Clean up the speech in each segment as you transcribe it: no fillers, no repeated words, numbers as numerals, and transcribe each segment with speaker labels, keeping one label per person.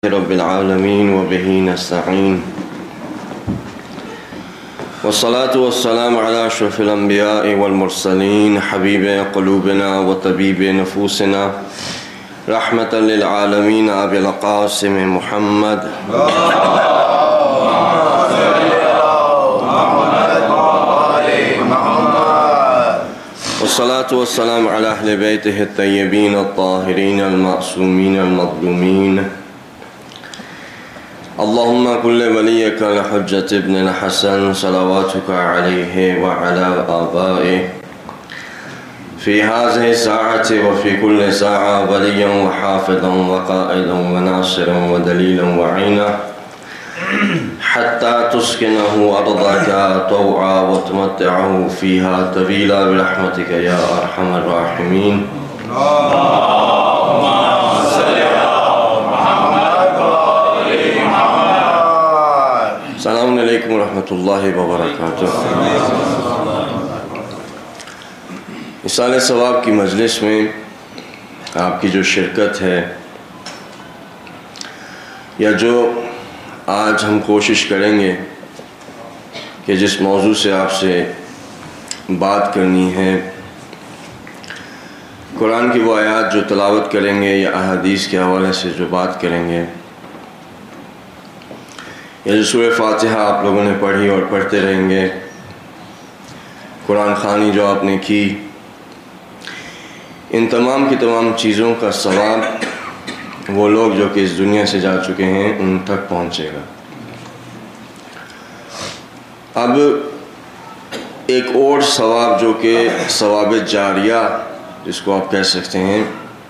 Speaker 1: رب العالمين وبه نستعين والصلاة والسلام على أشرف الأنبياء والمرسلين حبيب قلوبنا وطبيب نفوسنا رحمة للعالمين أبي القاسم محمد والصلاة والسلام على أهل بيته الطيبين الطاهرين المعصومين المظلومين اللهم كل وليك الحجة ابن الحسن صلواتك عليه وعلى آبائه في هذه الساعة وفي كل ساعة وليا وحافظا وقائدا وناصرا ودليلا وعينا حتى تسكنه أرضك طوعا وتمتعه فيها طويلا برحمتك يا أرحم الراحمين. السلام علیکم ورحمۃ اللہ وبرکاتہ۔ اِصالِ ثواب کی مجلس میں آپ کی جو شرکت ہے یا جو آج ہم کوشش کریں گے کہ جس موضوع سے آپ سے بات کرنی ہے، قرآن کی وہ آیات جو تلاوت کریں گے یا احادیث کے حوالے سے جو بات کریں گے، یہ جو سورہ فاتحہ آپ لوگوں نے پڑھی اور پڑھتے رہیں گے، قرآن خوانی جو آپ نے کی، ان تمام کی تمام چیزوں کا ثواب وہ لوگ جو کہ اس دنیا سے جا چکے ہیں ان تک پہنچے گا۔ اب ایک اور ثواب جو کہ ثواب جاریہ جس کو آپ کہہ سکتے ہیں،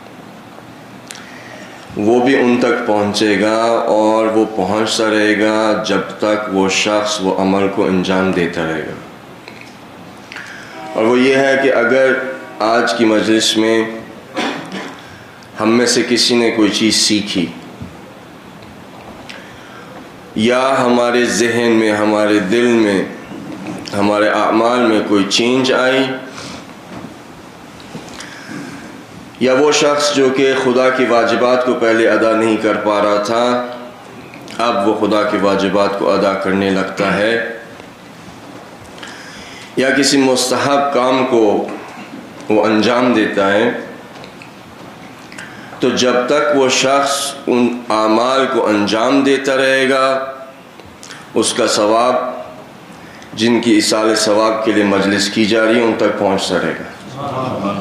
Speaker 1: وہ بھی ان تک پہنچے گا اور وہ پہنچتا رہے گا جب تک وہ شخص وہ عمل کو انجام دیتا رہے گا۔ اور وہ یہ ہے کہ اگر آج کی مجلس میں ہم میں سے کسی نے کوئی چیز سیکھی یا ہمارے ذہن میں، ہمارے دل میں، ہمارے اعمال میں کوئی چینج آئی، یا وہ شخص جو کہ خدا کی واجبات کو پہلے ادا نہیں کر پا رہا تھا اب وہ خدا کی واجبات کو ادا کرنے لگتا ہے، یا کسی مستحب کام کو وہ انجام دیتا ہے، تو جب تک وہ شخص ان اعمال کو انجام دیتا رہے گا اس کا ثواب جن کی ایصال ثواب کے لیے مجلس کی جا رہی ہے ان تک پہنچتا رہے گا۔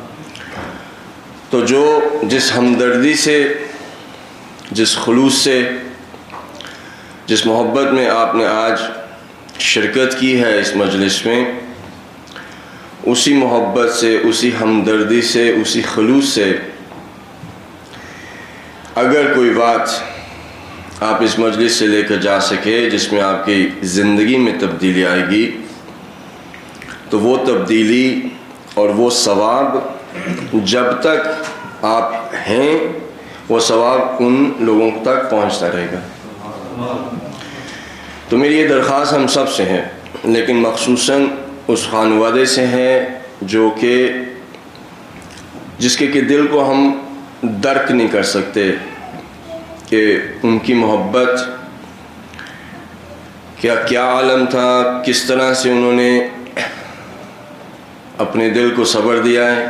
Speaker 1: تو جو جس ہمدردی سے، جس خلوص سے، جس محبت میں آپ نے آج شرکت کی ہے اس مجلس میں، اسی محبت سے، اسی ہمدردی سے، اسی خلوص سے اگر کوئی بات آپ اس مجلس سے لے کر جا سکے جس میں آپ کی زندگی میں تبدیلی آئے گی، تو وہ تبدیلی اور وہ ثواب جب تک آپ ہیں وہ ثواب ان لوگوں تک پہنچتا رہے گا۔ تو میری یہ درخواست ہم سب سے ہے، لیکن مخصوصاً اس خانوادے سے ہے جو کہ جس کے دل کو ہم درک نہیں کر سکتے کہ ان کی محبت کیا عالم تھا، کس طرح سے انہوں نے اپنے دل کو صبر دیا ہے،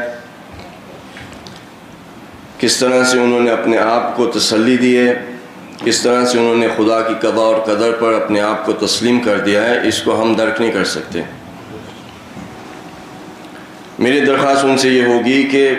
Speaker 1: کس طرح سے انہوں نے اپنے آپ کو تسلی دی ہے، کس طرح سے انہوں نے خدا کی قضا اور قدر پر اپنے آپ کو تسلیم کر دیا ہے، اس کو ہم درک نہیں کر سکتے۔ میری درخواست ان سے یہ ہوگی کہ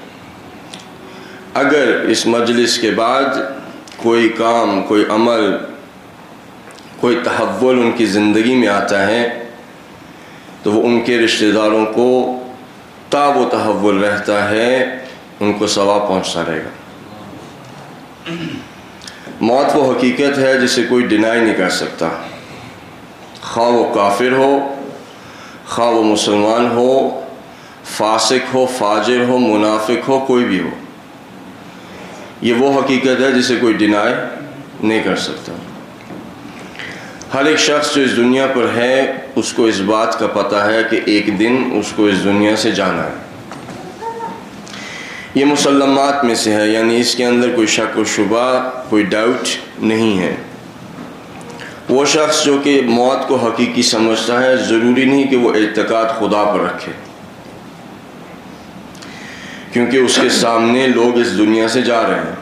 Speaker 1: اگر اس مجلس کے بعد کوئی کام، کوئی عمل، کوئی تحول ان کی زندگی میں آتا ہے تو وہ ان کے رشتہ داروں کو تا وہ تحول رہتا ہے ان کو ثواب پہنچتا رہے گا۔ موت وہ حقیقت ہے جسے کوئی ڈینائی نہیں کر سکتا، خواہ وہ کافر ہو، خواہ وہ مسلمان ہو، فاسق ہو، فاجر ہو، منافق ہو، کوئی بھی ہو، یہ وہ حقیقت ہے جسے کوئی ڈینائی نہیں کر سکتا۔ ہر ایک شخص جو اس دنیا پر ہے اس کو اس بات کا پتہ ہے کہ ایک دن اس کو اس دنیا سے جانا ہے، یہ مسلمات میں سے ہے، یعنی اس کے اندر کوئی شک و شبہ، کوئی ڈاؤٹ نہیں ہے۔ وہ شخص جو کہ موت کو حقیقی سمجھتا ہے، ضروری نہیں کہ وہ اعتقاد خدا پر رکھے، کیونکہ اس کے سامنے لوگ اس دنیا سے جا رہے ہیں۔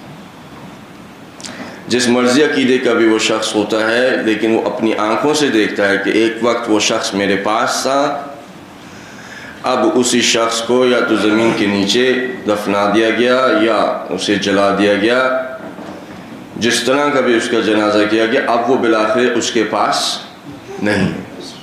Speaker 1: جس مرضی عقیدے کا بھی وہ شخص ہوتا ہے، لیکن وہ اپنی آنکھوں سے دیکھتا ہے کہ ایک وقت وہ شخص میرے پاس تھا، اب اسی شخص کو یا تو زمین کے نیچے دفنا دیا گیا یا اسے جلا دیا گیا، جس طرح کا بھی اس کا جنازہ کیا گیا، اب وہ بالآخر اس کے پاس نہیں۔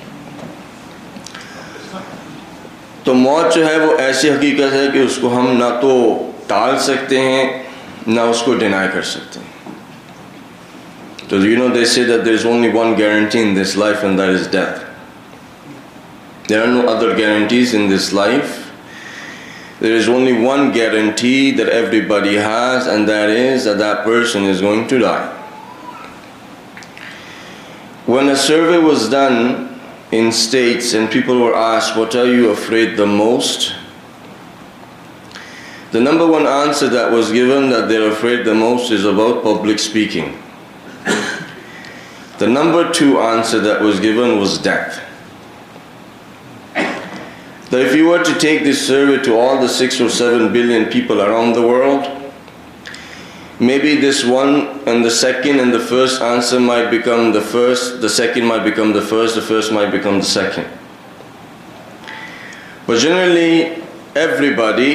Speaker 1: تو موت جو ہے وہ ایسی حقیقت ہے کہ اس کو ہم نہ تو ٹال سکتے ہیں نہ اس کو ڈینائی کر سکتے ہیں۔ So they say that there is only one guarantee in this life, and that is death. There are no other guarantees in this life. There is only one guarantee that everybody has, and that is that that person is going to die. When a survey was done in states and people were asked, what are you afraid the most? The number one answer that was given that they're afraid the most is about public speaking. The number two answer that was given was death. That if you were to take this survey to all the 6 or 7 billion people around the world, maybe this one and the second and the first answer might become the first, the second might become the first might become the second. But generally, everybody,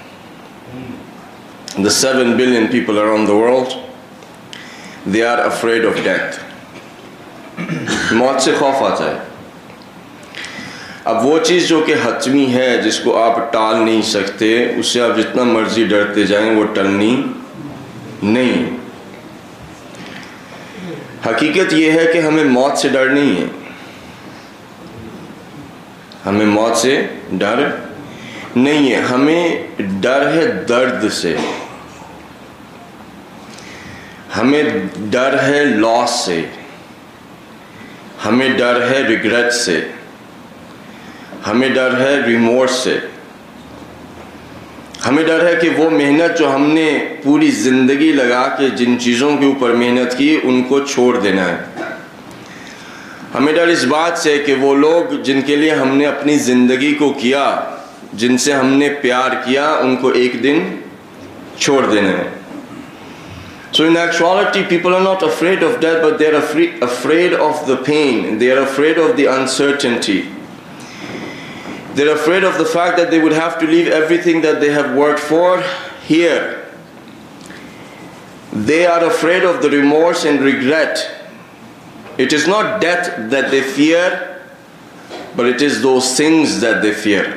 Speaker 1: the 7 billion people around the world, they are afraid of death. موت سے خوف آتا ہے۔ اب وہ چیز جو کہ حتمی ہے، جس کو آپ ٹال نہیں سکتے، اس سے آپ جتنا مرضی ڈرتے جائیں وہ ٹلنی نہیں۔ حقیقت یہ ہے کہ ہمیں موت سے ڈر نہیں ہے، ہمیں موت سے ڈر نہیں ہے، ہمیں ڈر ہے درد سے، ہمیں ڈر ہے لاس سے، ہمیں ڈر ہے ریگریٹ سے، ہمیں ڈر ہے ریمورس سے، ہمیں ڈر ہے کہ وہ محنت جو ہم نے پوری زندگی لگا کے جن چیزوں کے اوپر محنت کی ان کو چھوڑ دینا ہے۔ ہمیں ڈر اس بات سے کہ وہ لوگ جن کے لیے ہم نے اپنی زندگی کو کیا، جن سے ہم نے پیار کیا، ان کو ایک دن چھوڑ دینا ہے۔ So in actuality, people are not afraid of death, but they are afraid of the pain. They are afraid of the uncertainty. They are afraid of the fact that they would have to leave everything that they have worked for here. They are afraid of the remorse and regret. It is not death that they fear, but it is those things that they fear.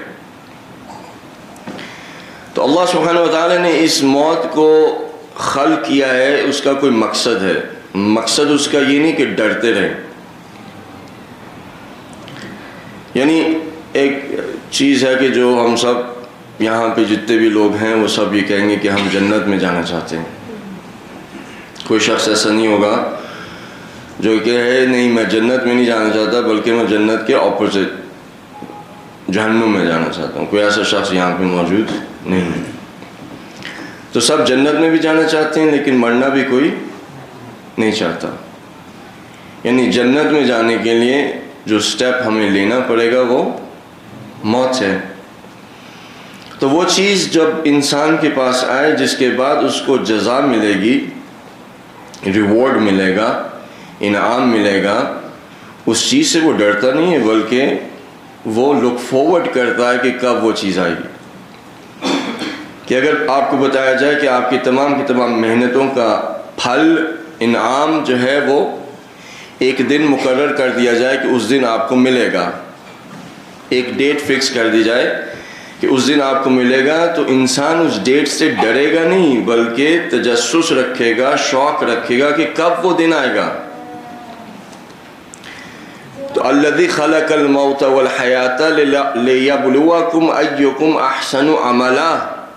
Speaker 1: تو اللہ سبحانہ وتعالی نے اس موت کو خلق کیا ہے، اس کا کوئی مقصد ہے۔ مقصد اس کا یہ نہیں کہ ڈرتے رہیں۔ یعنی ایک چیز ہے کہ جو ہم سب یہاں پہ جتنے بھی لوگ ہیں وہ سب یہ کہیں گے کہ ہم جنت میں جانا چاہتے ہیں۔ کوئی شخص ایسا نہیں ہوگا جو کہے نہیں میں جنت میں نہیں جانا چاہتا، بلکہ میں جنت کے اپوزٹ جہنم میں جانا چاہتا ہوں۔ کوئی ایسا شخص یہاں پہ موجود نہیں ہے۔ تو سب جنت میں بھی جانا چاہتے ہیں، لیکن مرنا بھی کوئی نہیں چاہتا۔ یعنی جنت میں جانے کے لیے جو سٹیپ ہمیں لینا پڑے گا وہ موت ہے۔ تو وہ چیز جب انسان کے پاس آئے جس کے بعد اس کو جزا ملے گی، ریوارڈ ملے گا، انعام ملے گا، اس چیز سے وہ ڈرتا نہیں ہے، بلکہ وہ لک فارورڈ کرتا ہے کہ کب وہ چیز آئے گی۔ کہ اگر آپ کو بتایا جائے کہ آپ کی تمام محنتوں کا پھل، انعام جو ہے وہ ایک دن مقرر کر دیا جائے کہ اس دن آپ کو ملے گا، ایک ڈیٹ فکس کر دی جائے کہ اس دن آپ کو ملے گا، تو انسان اس ڈیٹ سے ڈرے گا نہیں، بلکہ تجسس رکھے گا، شوق رکھے گا کہ کب وہ دن آئے گا۔ تو الذی خلق الموت والحیات لیبلوکم ایکم احسن عملا۔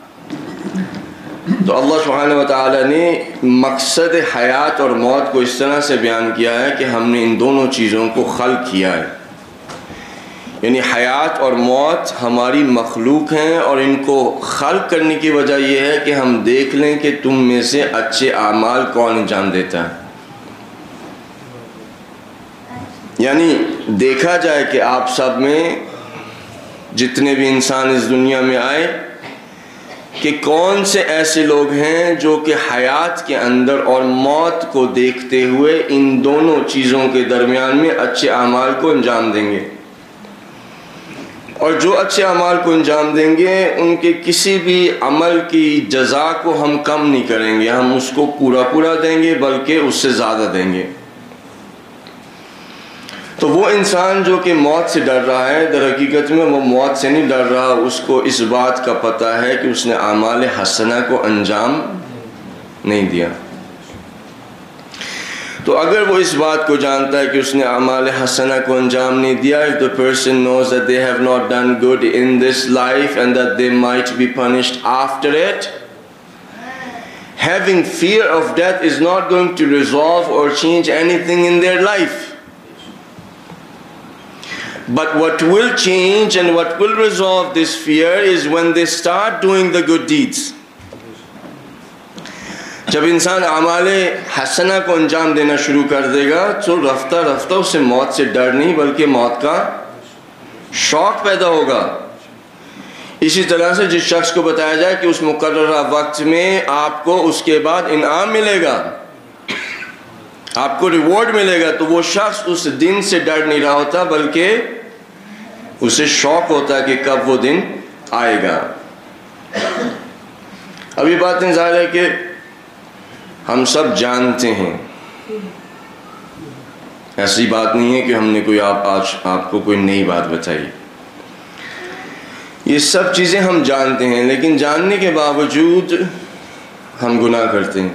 Speaker 1: تو اللہ سبحانہ وتعالی نے مقصد حیات اور موت کو اس طرح سے بیان کیا ہے کہ ہم نے ان دونوں چیزوں کو خلق کیا ہے۔ یعنی حیات اور موت ہماری مخلوق ہیں، اور ان کو خلق کرنے کی وجہ یہ ہے کہ ہم دیکھ لیں کہ تم میں سے اچھے اعمال کون انجام دیتا ہے. یعنی دیکھا جائے کہ آپ سب میں جتنے بھی انسان اس دنیا میں آئے کہ کون سے ایسے لوگ ہیں جو کہ حیات کے اندر اور موت کو دیکھتے ہوئے ان دونوں چیزوں کے درمیان میں اچھے اعمال کو انجام دیں گے. اور جو اچھے اعمال کو انجام دیں گے ان کے کسی بھی عمل کی جزا کو ہم کم نہیں کریں گے، ہم اس کو پورا دیں گے، بلکہ اس سے زیادہ دیں گے. تو وہ انسان جو کہ موت سے ڈر رہا ہے، در حقیقت میں وہ موت سے نہیں ڈر رہا، اس کو اس بات کا پتہ ہے کہ اس نے اعمال حسنہ کو انجام نہیں دیا. تو اگر وہ اس بات کو جانتا ہے کہ اس نے اعمال حسنہ کو انجام نہیں دیا، if the person knows that they have not done good in this life and that they might be punished after it, having fear of death is not going to resolve or change anything in their life. But what will change and what will resolve this fear is when they start doing the good deeds. جب انسان اعمال حسنہ کو انجام دینا شروع کر دے گا تو رفتہ رفتہ اسے موت سے ڈر نہیں بلکہ موت کا شوق پیدا ہوگا. اسی طرح سے جس شخص کو بتایا جائے کہ اس مقررہ وقت میں آپ کو اس کے بعد انعام ملے گا، آپ کو ریوارڈ ملے گا، تو وہ شخص اس دن سے ڈر نہیں رہا ہوتا بلکہ اسے شوق ہوتا ہے کہ کب وہ دن آئے گا. ابھی باتیں ظاہر ہے کہ ہم سب جانتے ہیں، ایسی بات نہیں ہے کہ ہم نے کوئی آج آپ کو کوئی نئی بات بتائی. یہ سب چیزیں ہم جانتے ہیں، لیکن جاننے کے باوجود ہم گناہ کرتے ہیں.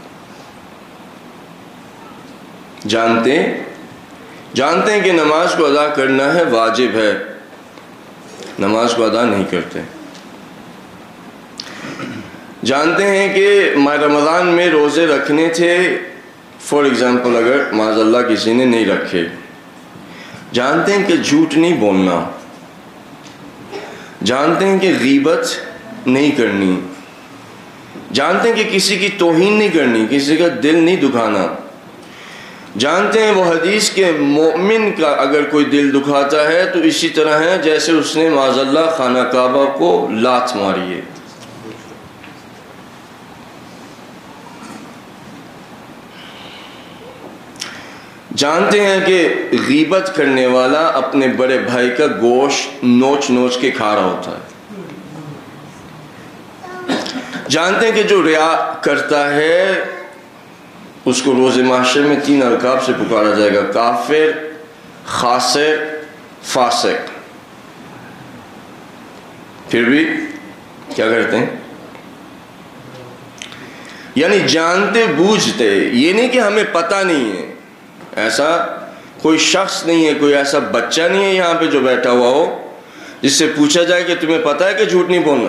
Speaker 1: جانتے ہیں کہ نماز کو ادا کرنا ہے، واجب ہے، نماز کو ادا نہیں کرتے. جانتے ہیں کہ ماہ رمضان میں روزے رکھنے تھے، فار ایگزامپل اگر معاذ اللہ کسی نے نہیں رکھے. جانتے ہیں کہ جھوٹ نہیں بولنا، جانتے ہیں کہ غیبت نہیں کرنی، جانتے ہیں کہ کسی کی توہین نہیں کرنی، کسی کا دل نہیں دکھانا. جانتے ہیں وہ حدیث کے مومن کا اگر کوئی دل دکھاتا ہے تو اسی طرح ہے جیسے اس نے معاذ اللہ خانہ کعبہ کو لات ماری ہے. جانتے ہیں کہ غیبت کرنے والا اپنے بڑے بھائی کا گوشت نوچ کے کھا رہا ہوتا ہے. جانتے ہیں کہ جو ریا کرتا ہے اس کو روز محشر میں 3 القاب سے پکارا جائے گا: کافر، خاسر، فاسق. پھر بھی کیا کرتے ہیں؟ یعنی جانتے بوجھتے، یہ نہیں کہ ہمیں پتہ نہیں ہے. ایسا کوئی شخص نہیں ہے، کوئی ایسا بچہ نہیں ہے یہاں پہ جو بیٹھا ہوا ہو جس سے پوچھا جائے کہ تمہیں پتہ ہے کہ جھوٹ نہیں بولنا.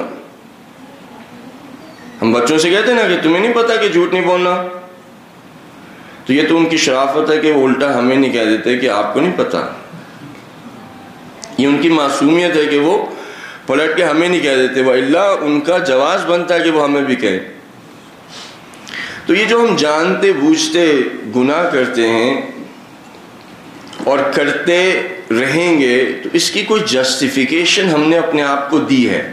Speaker 1: ہم بچوں سے کہتے ہیں نا کہ تمہیں نہیں پتہ کہ جھوٹ نہیں بولنا، تو یہ تو ان کی شرافت ہے کہ وہ الٹا ہمیں نہیں کہہ دیتے کہ آپ کو نہیں پتہ. یہ ان کی معصومیت ہے کہ وہ پلٹ کے ہمیں نہیں کہہ دیتے، وَإِلَّا ان کا جواز بنتا ہے کہ وہ ہمیں بھی کہیں. تو یہ جو ہم جانتے بوجھتے گناہ کرتے ہیں اور کرتے رہیں گے تو اس کی کوئی جسٹیفیکیشن ہم نے اپنے آپ کو دی ہے.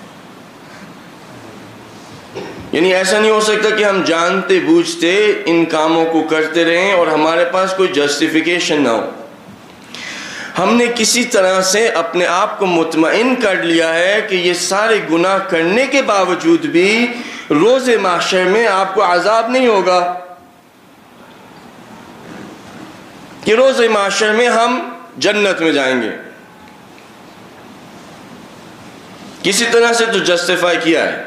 Speaker 1: یعنی ایسا نہیں ہو سکتا کہ ہم جانتے بوجھتے ان کاموں کو کرتے رہیں اور ہمارے پاس کوئی جسٹیفیکیشن نہ ہو. ہم نے کسی طرح سے اپنے آپ کو مطمئن کر لیا ہے کہ یہ سارے گناہ کرنے کے باوجود بھی روز محشر میں آپ کو عذاب نہیں ہوگا، کہ روز محشر میں ہم جنت میں جائیں گے. کسی طرح سے تو جسٹیفائی کیا ہے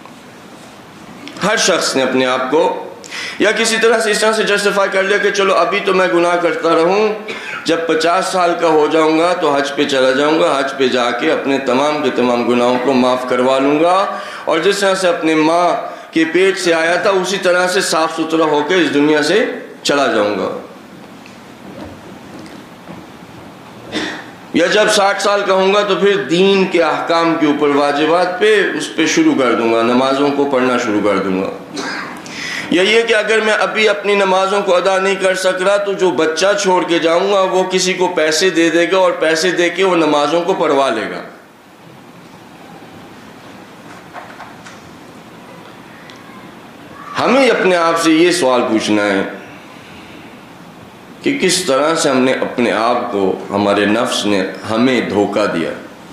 Speaker 1: ہر شخص نے اپنے آپ کو، یا کسی طرح سے اس طرح سے جسٹیفائی کر لیا کہ چلو ابھی تو میں گناہ کرتا رہوں، جب 50 سال کا ہو جاؤں گا تو حج پہ چلا جاؤں گا، حج پہ جا کے اپنے تمام کے تمام گناہوں کو معاف کروا لوں گا، اور جس طرح سے اپنے ماں کے پیٹ سے آیا تھا اسی طرح سے صاف ستھرا ہو کے اس دنیا سے چلا جاؤں گا. یا جب 60 سال کا ہوں گا تو پھر دین کے احکام کے اوپر واجبات پہ اس پہ شروع کر دوں گا، نمازوں کو پڑھنا شروع کر دوں گا. یا یہ کہ اگر میں ابھی اپنی نمازوں کو ادا نہیں کر سک رہا تو جو بچہ چھوڑ کے جاؤں گا وہ کسی کو پیسے دے دے گا اور پیسے دے کے وہ نمازوں کو پڑھوا لے گا. ہمیں اپنے آپ سے یہ سوال پوچھنا ہے کہ کس طرح سے ہم نے اپنے آپ کو، ہمارے نفس نے ہمیں دھوکہ دیا،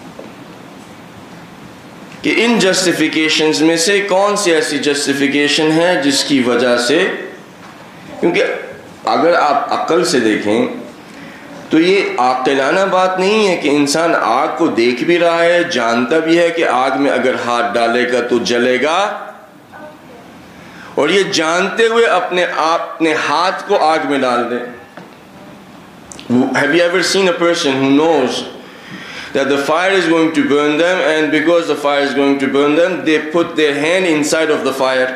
Speaker 1: کہ ان جسٹیفیکیشنز میں سے کون سی ایسی جسٹیفیکیشن ہے جس کی وجہ سے، کیونکہ اگر آپ عقل سے دیکھیں تو یہ عاقلانہ بات نہیں ہے کہ انسان آگ کو دیکھ بھی رہا ہے، جانتا بھی ہے کہ آگ میں اگر ہاتھ ڈالے گا تو جلے گا، اور یہ جانتے ہوئے اپنے ہاتھ کو آگ میں ڈال دے. Have you ever seen a person who knows that the fire is going to burn them, and because the fire is going to burn them, they put their hand inside of the fire?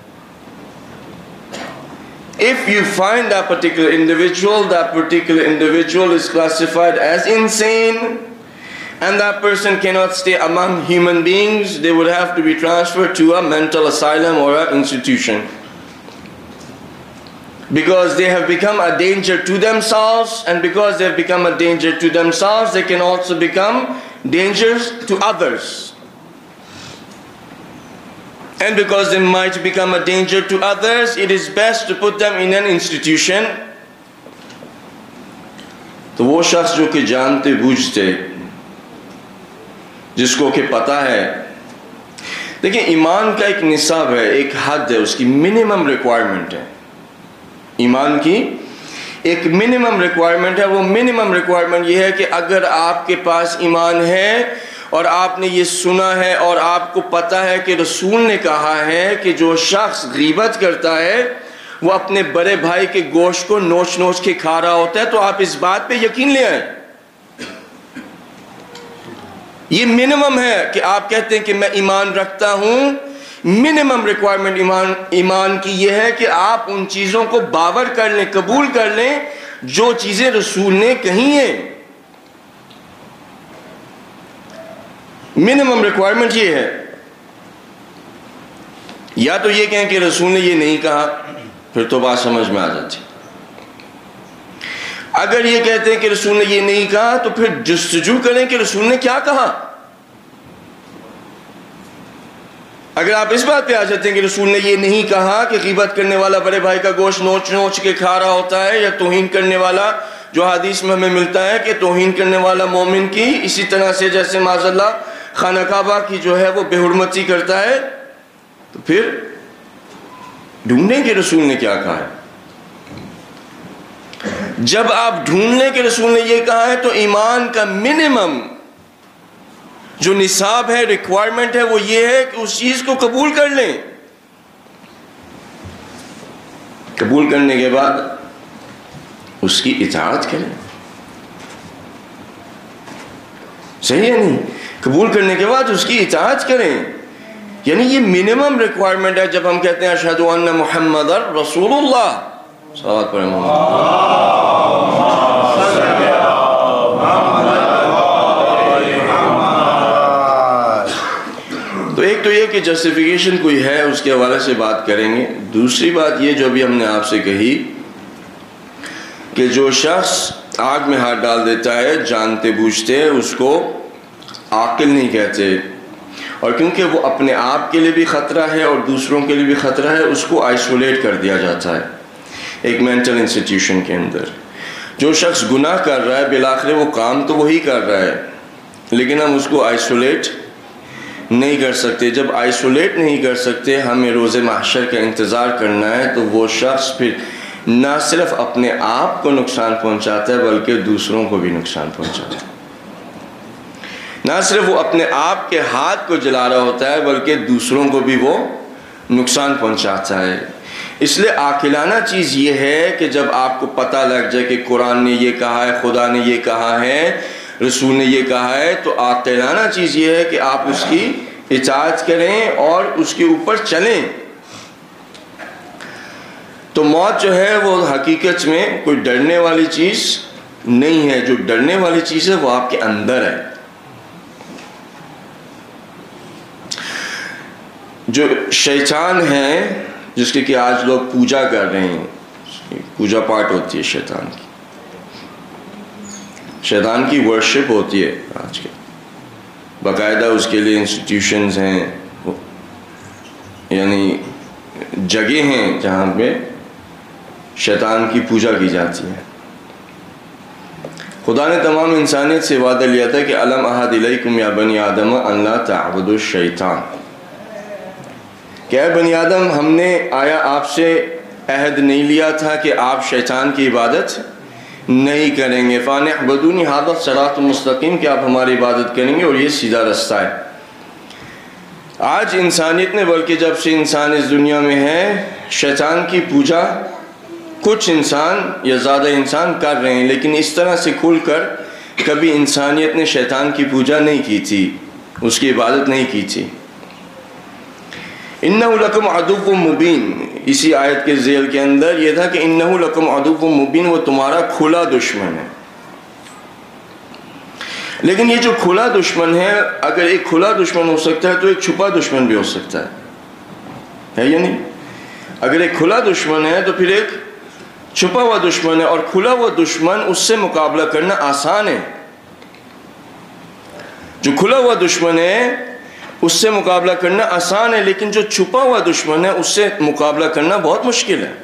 Speaker 1: If you find that particular individual is classified as insane, and that person cannot stay among human beings, they would have to be transferred to a mental asylum or an institution. Because they have become a danger to themselves, and because they have become a danger to themselves, they can also become dangers to others. And because they might become a danger to others, it is best to put them in an institution. تو وہ شخص جو کہ جانتے بوجھتے، جس کو کہ پتہ ہے، دیکھیں ایمان کا ایک نصاب ہے، ایک حد ہے، اس کی منیمم ریکوائرمنٹ ہے. ایمان کی ایک منیمم ریکوائرمنٹ ہے. وہ منیمم ریکوائرمنٹ یہ ہے کہ اگر آپ کے پاس ایمان ہے اور آپ نے یہ سنا ہے اور آپ کو پتہ ہے کہ رسول نے کہا ہے کہ جو شخص غیبت کرتا ہے وہ اپنے بڑے بھائی کے گوشت کو نوچ نوچ کے کھا رہا ہوتا ہے، تو آپ اس بات پہ یقین لے آئیں. یہ منیمم ہے کہ آپ کہتے ہیں کہ میں ایمان رکھتا ہوں. منیمم ریکوائرمنٹ ایمان کی یہ ہے کہ آپ ان چیزوں کو باور کر لیں، قبول کر لیں جو چیزیں رسول نے کہی ہیں. منیمم ریکوائرمنٹ یہ ہے. یا تو یہ کہیں کہ رسول نے یہ نہیں کہا، پھر تو بات سمجھ میں آ جاتی. اگر یہ کہتے ہیں کہ رسول نے یہ نہیں کہا تو پھر جستجو کریں کہ رسول نے کیا کہا. اگر آپ اس بات پہ آ جاتے ہیں کہ رسول نے یہ نہیں کہا کہ غیبت کرنے والا بڑے بھائی کا گوشت نوچ نوچ کے کھا رہا ہوتا ہے، یا توہین کرنے والا، جو حدیث میں ہمیں ملتا ہے کہ توہین کرنے والا مومن کی اسی طرح سے جیسے معاذ اللہ خانہ کعبہ کی جو ہے وہ بے حرمتی کرتا ہے، تو پھر ڈھونڈیں کہ رسول نے کیا کہا ہے. جب آپ ڈھونڈ لیں کہ رسول نے یہ کہا ہے تو ایمان کا منیمم جو نصاب ہے، ریکوائرمنٹ ہے، وہ یہ ہے کہ اس چیز کو قبول کر لیں. قبول کرنے کے بعد اس کی اطاعت کریں. صحیح ہے نہیں؟ قبول کرنے کے بعد اس کی اطاعت کریں. یعنی یہ منیمم ریکوائرمنٹ ہے. جب ہم کہتے ہیں اشہد ان محمد رسول اللہ، صلوات پڑھیں تو ایک تو یہ کہ جسٹیفیکیشن کوئی ہے، اس کے حوالے سے بات کریں گے. دوسری بات یہ جو ابھی ہم نے آپ سے کہی کہ جو شخص آگ میں ہاتھ ڈال دیتا ہے جانتے بوجھتے، اس کو عاقل نہیں کہتے، اور کیونکہ وہ اپنے آپ کے لیے بھی خطرہ ہے اور دوسروں کے لیے بھی خطرہ ہے، اس کو آئسولیٹ کر دیا جاتا ہے ایک مینٹل انسٹیٹیوشن کے اندر. جو شخص گناہ کر رہا ہے بالآخر وہ کام تو وہی کر رہا ہے، لیکن ہم اس کو آئسولیٹ نہیں کر سکتے. جب آئسولیٹ نہیں کر سکتے، ہمیں روز محشر کا انتظار کرنا ہے، تو وہ شخص پھر نہ صرف اپنے آپ کو نقصان پہنچاتا ہے بلکہ دوسروں کو بھی نقصان پہنچاتا ہے. نہ صرف وہ اپنے آپ کے ہاتھ کو جلا رہا ہوتا ہے بلکہ دوسروں کو بھی وہ نقصان پہنچاتا ہے. اس لیے عاقلانہ چیز یہ ہے کہ جب آپ کو پتہ لگ جائے کہ قرآن نے یہ کہا ہے، خدا نے یہ کہا ہے، رسول نے یہ کہا ہے، تو عاقلانہ چیز یہ ہے کہ آپ اس کی اطاعت کریں اور اس کے اوپر چلیں. تو موت جو ہے وہ حقیقت میں کوئی ڈرنے والی چیز نہیں ہے، جو ڈرنے والی چیز ہے وہ آپ کے اندر ہے. جو شیطان ہے جس کے کہ آج لوگ پوجا کر رہے ہیں، پوجا پاٹ ہوتی ہے شیطان کی ورشپ ہوتی ہے آج کے، باقاعدہ اس کے لیے انسٹیٹیوشنز ہیں، یعنی جگہ ہیں جہاں پہ شیطان کی پوجا کی جاتی ہے. خدا نے تمام انسانیت سے وعدہ لیا تھا کہ الم اعہد الیکم یا بنی آدم ان لا تعبدوا الشیطان، کہ اے بنی آدم ہم نے آیا آپ سے عہد نہیں لیا تھا کہ آپ شیطان کی عبادت نہیں کریں گے. فَانِعْبُدُونِ هَذَا الصِّرَاطُ الْمُسْتَقِيمُ کہ آپ ہماری عبادت کریں گے اور یہ سیدھا رستہ ہے. آج انسانیت نے، بلکہ جب سے انسان اس دنیا میں ہے، شیطان کی پوجا کچھ انسان یا زیادہ انسان کر رہے ہیں، لیکن اس طرح سے کھل کر کبھی انسانیت نے شیطان کی پوجا نہیں کی تھی، اس کی عبادت نہیں کی تھی. اِنَّهُ لَكُمْ عَدُوٌّ مُبِينٌ، اسی آیت کے ذیل کے اندر یہ تھا کہ اِنَّهُ لَكُمْ عَدُوٌّ مُبِينٌ، وہ تمہارا کھلا دشمن ہے. لیکن یہ جو کھلا دشمن ہے، اگر ایک کھلا دشمن ہو سکتا ہے تو ایک چھپا دشمن بھی ہو سکتا ہے یا نہیں؟ اگر ایک کھلا دشمن ہے تو پھر ایک چھپا ہوا دشمن ہے، اور کھلا ہوا دشمن اس سے مقابلہ کرنا آسان ہے. جو کھلا ہوا دشمن ہے اس سے مقابلہ کرنا آسان ہے، لیکن جو چھپا ہوا دشمن ہے اس سے مقابلہ کرنا بہت مشکل ہے.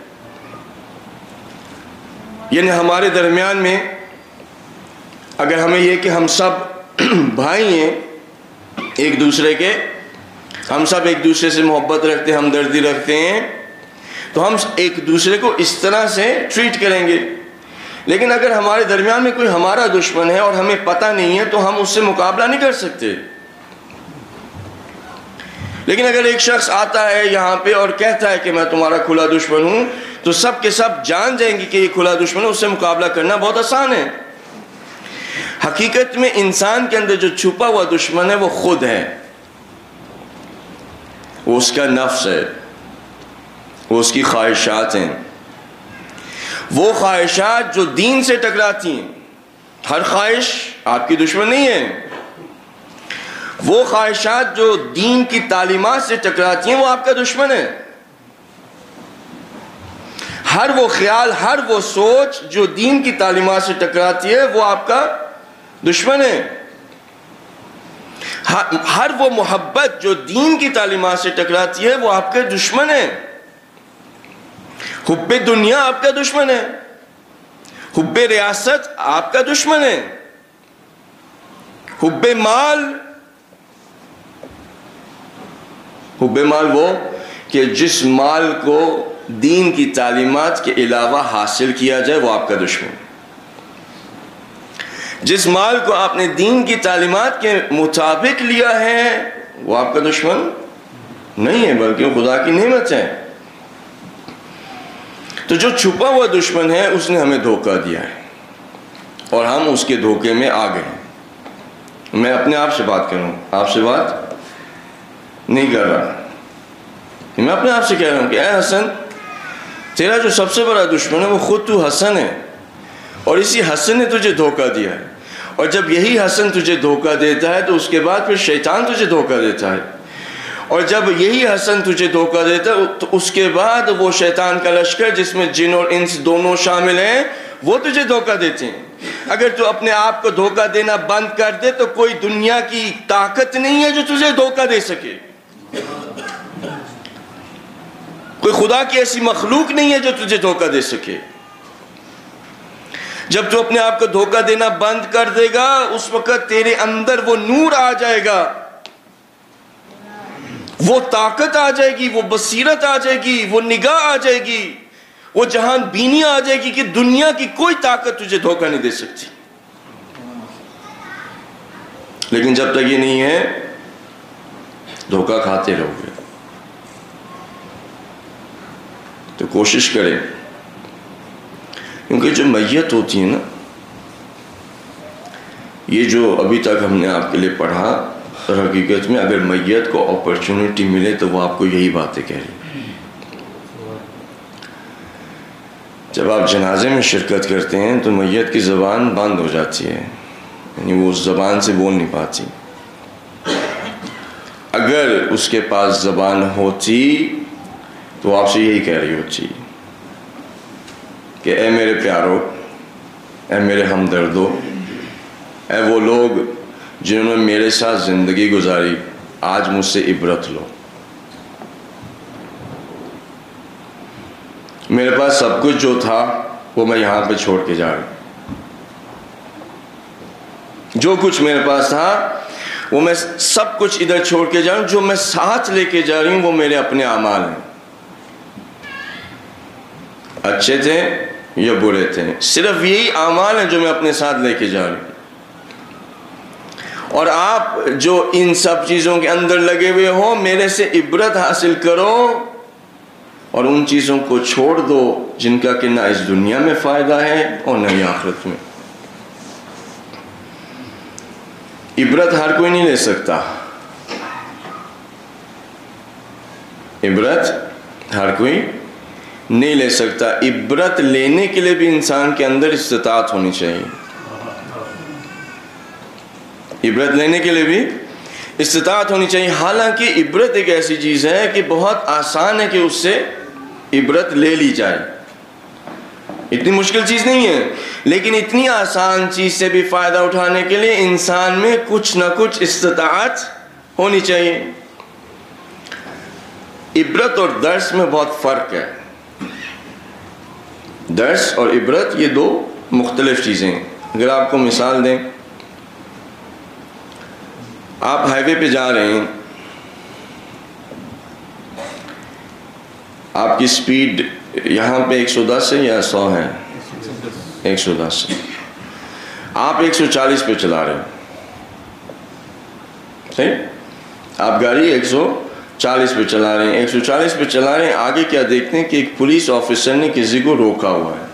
Speaker 1: یعنی ہمارے درمیان میں اگر ہمیں یہ کہ ہم سب بھائی ہیں ایک دوسرے کے، ہم سب ایک دوسرے سے محبت رکھتے ہیں، ہمدردی رکھتے ہیں، تو ہم ایک دوسرے کو اس طرح سے ٹریٹ کریں گے. لیکن اگر ہمارے درمیان میں کوئی ہمارا دشمن ہے اور ہمیں پتہ نہیں ہے تو ہم اس سے مقابلہ نہیں کر سکتے. لیکن اگر ایک شخص آتا ہے یہاں پہ اور کہتا ہے کہ میں تمہارا کھلا دشمن ہوں، تو سب کے سب جان جائیں گے کہ یہ کھلا دشمن ہے، اس سے مقابلہ کرنا بہت آسان ہے. حقیقت میں انسان کے اندر جو چھپا ہوا دشمن ہے وہ خود ہے، وہ اس کا نفس ہے، وہ اس کی خواہشات ہیں. وہ خواہشات جو دین سے ٹکراتی ہیں، ہر خواہش آپ کی دشمن نہیں ہے. وہ خواہشات جو دین کی تعلیمات سے ٹکراتی ہیں وہ آپ کا دشمن ہے. ہر وہ خیال، ہر وہ سوچ جو دین کی تعلیمات سے ٹکراتی ہے وہ آپ کا دشمن ہے. ہر وہ محبت جو دین کی تعلیمات سے ٹکراتی ہے وہ آپ کا دشمن ہے. حب دنیا آپ کا دشمن ہے، حب ریاست آپ کا دشمن ہے، حب مال وہ کہ جس مال کو دین کی تعلیمات کے علاوہ حاصل کیا جائے وہ آپ کا دشمن ہے. جس مال کو آپ نے دین کی تعلیمات کے مطابق لیا ہے وہ آپ کا دشمن نہیں ہے، بلکہ وہ خدا کی نعمت ہے. تو جو چھپا ہوا دشمن ہے اس نے ہمیں دھوکہ دیا ہے اور ہم اس کے دھوکے میں آ گئے. میں اپنے آپ سے بات کروں، آپ سے بات نہیں کر رہا. میں اپنے آپ سے کہہ رہا ہوں کہ اے حسن، تیرا جو سب سے بڑا دشمن ہے وہ خود تو حسن ہے، اور اسی حسن نے تجھے دھوکہ دیا ہے. اور جب یہی حسن تجھے دھوکہ دیتا ہے تو اس کے بعد پھر شیطان تجھے دھوکہ دیتا ہے. اور جب یہی حسن تجھے دھوکہ دیتا ہے تو اس کے بعد وہ شیطان کا لشکر جس میں جن اور انس دونوں شامل ہیں وہ تجھے دھوکہ دیتے ہیں. اگر تو اپنے آپ کو دھوکہ دینا بند کر دے تو کوئی دنیا کی طاقت نہیں ہے جو تجھے دھوکہ دے سکے. کوئی خدا کی ایسی مخلوق نہیں ہے جو تجھے دھوکہ دے سکے. جب تو اپنے آپ کو دھوکہ دینا بند کر دے گا اس وقت تیرے اندر وہ نور آ جائے گا، وہ طاقت آ جائے گی، وہ بصیرت آ جائے گی، وہ نگاہ آ جائے گی، وہ جہان بینی آ جائے گی کہ دنیا کی کوئی طاقت تجھے دھوکہ نہیں دے سکتی. لیکن جب تک یہ نہیں ہے دھوکہ کھاتے رہو گے. تو کوشش کریں، کیونکہ جو میت ہوتی ہے نا، یہ جو ابھی تک ہم نے آپ کے لیے پڑھا، اور حقیقت میں اگر میت کو اپرچونٹی ملے تو وہ آپ کو یہی باتیں کہہ رہی. جب آپ جنازے میں شرکت کرتے ہیں تو میت کی زبان بند ہو جاتی ہے، یعنی وہ اس زبان سے بول نہیں پاتی. اگر اس کے پاس زبان ہوتی تو آپ سے یہی کہہ رہی ہوتی کہ اے میرے پیارو، اے میرے ہمدردو، اے وہ لوگ جنہوں نے میرے ساتھ زندگی گزاری، آج مجھ سے عبرت لو. میرے پاس سب کچھ جو تھا وہ میں یہاں پہ چھوڑ کے جا رہا ہوں. جو کچھ میرے پاس تھا وہ میں سب کچھ ادھر چھوڑ کے جا رہا ہوں. جو میں ساتھ لے کے جا رہی ہوں وہ میرے اپنے اعمال ہیں، اچھے تھے یا برے تھے، صرف یہی اعمال ہیں جو میں اپنے ساتھ لے کے جا رہی ہوں. اور آپ جو ان سب چیزوں کے اندر لگے ہوئے ہو، میرے سے عبرت حاصل کرو اور ان چیزوں کو چھوڑ دو جن کا کہ نہ اس دنیا میں فائدہ ہے اور نہ ہی آخرت میں. عبرت ہر کوئی نہیں لے سکتا، عبرت ہر کوئی نہیں لے سکتا. عبرت لینے کے لیے بھی انسان کے اندر استطاعت ہونی چاہیے. عبرت لینے کے لیے بھی استطاعت ہونی چاہیے. حالانکہ عبرت ایک ایسی چیز ہے کہ بہت آسان ہے کہ اس سے عبرت لے لی جائے، اتنی مشکل چیز نہیں ہے. لیکن اتنی آسان چیز سے بھی فائدہ اٹھانے کے لیے انسان میں کچھ نہ کچھ استطاعت ہونی چاہیے. عبرت اور درس میں بہت فرق ہے. درس اور عبرت یہ دو مختلف چیزیں ہیں. اگر آپ کو مثال دیں، آپ ہائی وے پہ جا رہے ہیں، آپ کی سپیڈ یہاں پہ 110 ہے یا 100 ہے؟ 110. آپ 140 پہ چلا رہے ہیں، صحیح؟ آپ گاڑی 140 پہ چلا رہے ہیں، 140 پہ چلا رہے ہیں. آگے کیا دیکھتے ہیں کہ ایک پولیس آفیسر نے کسی کو روکا ہوا ہے.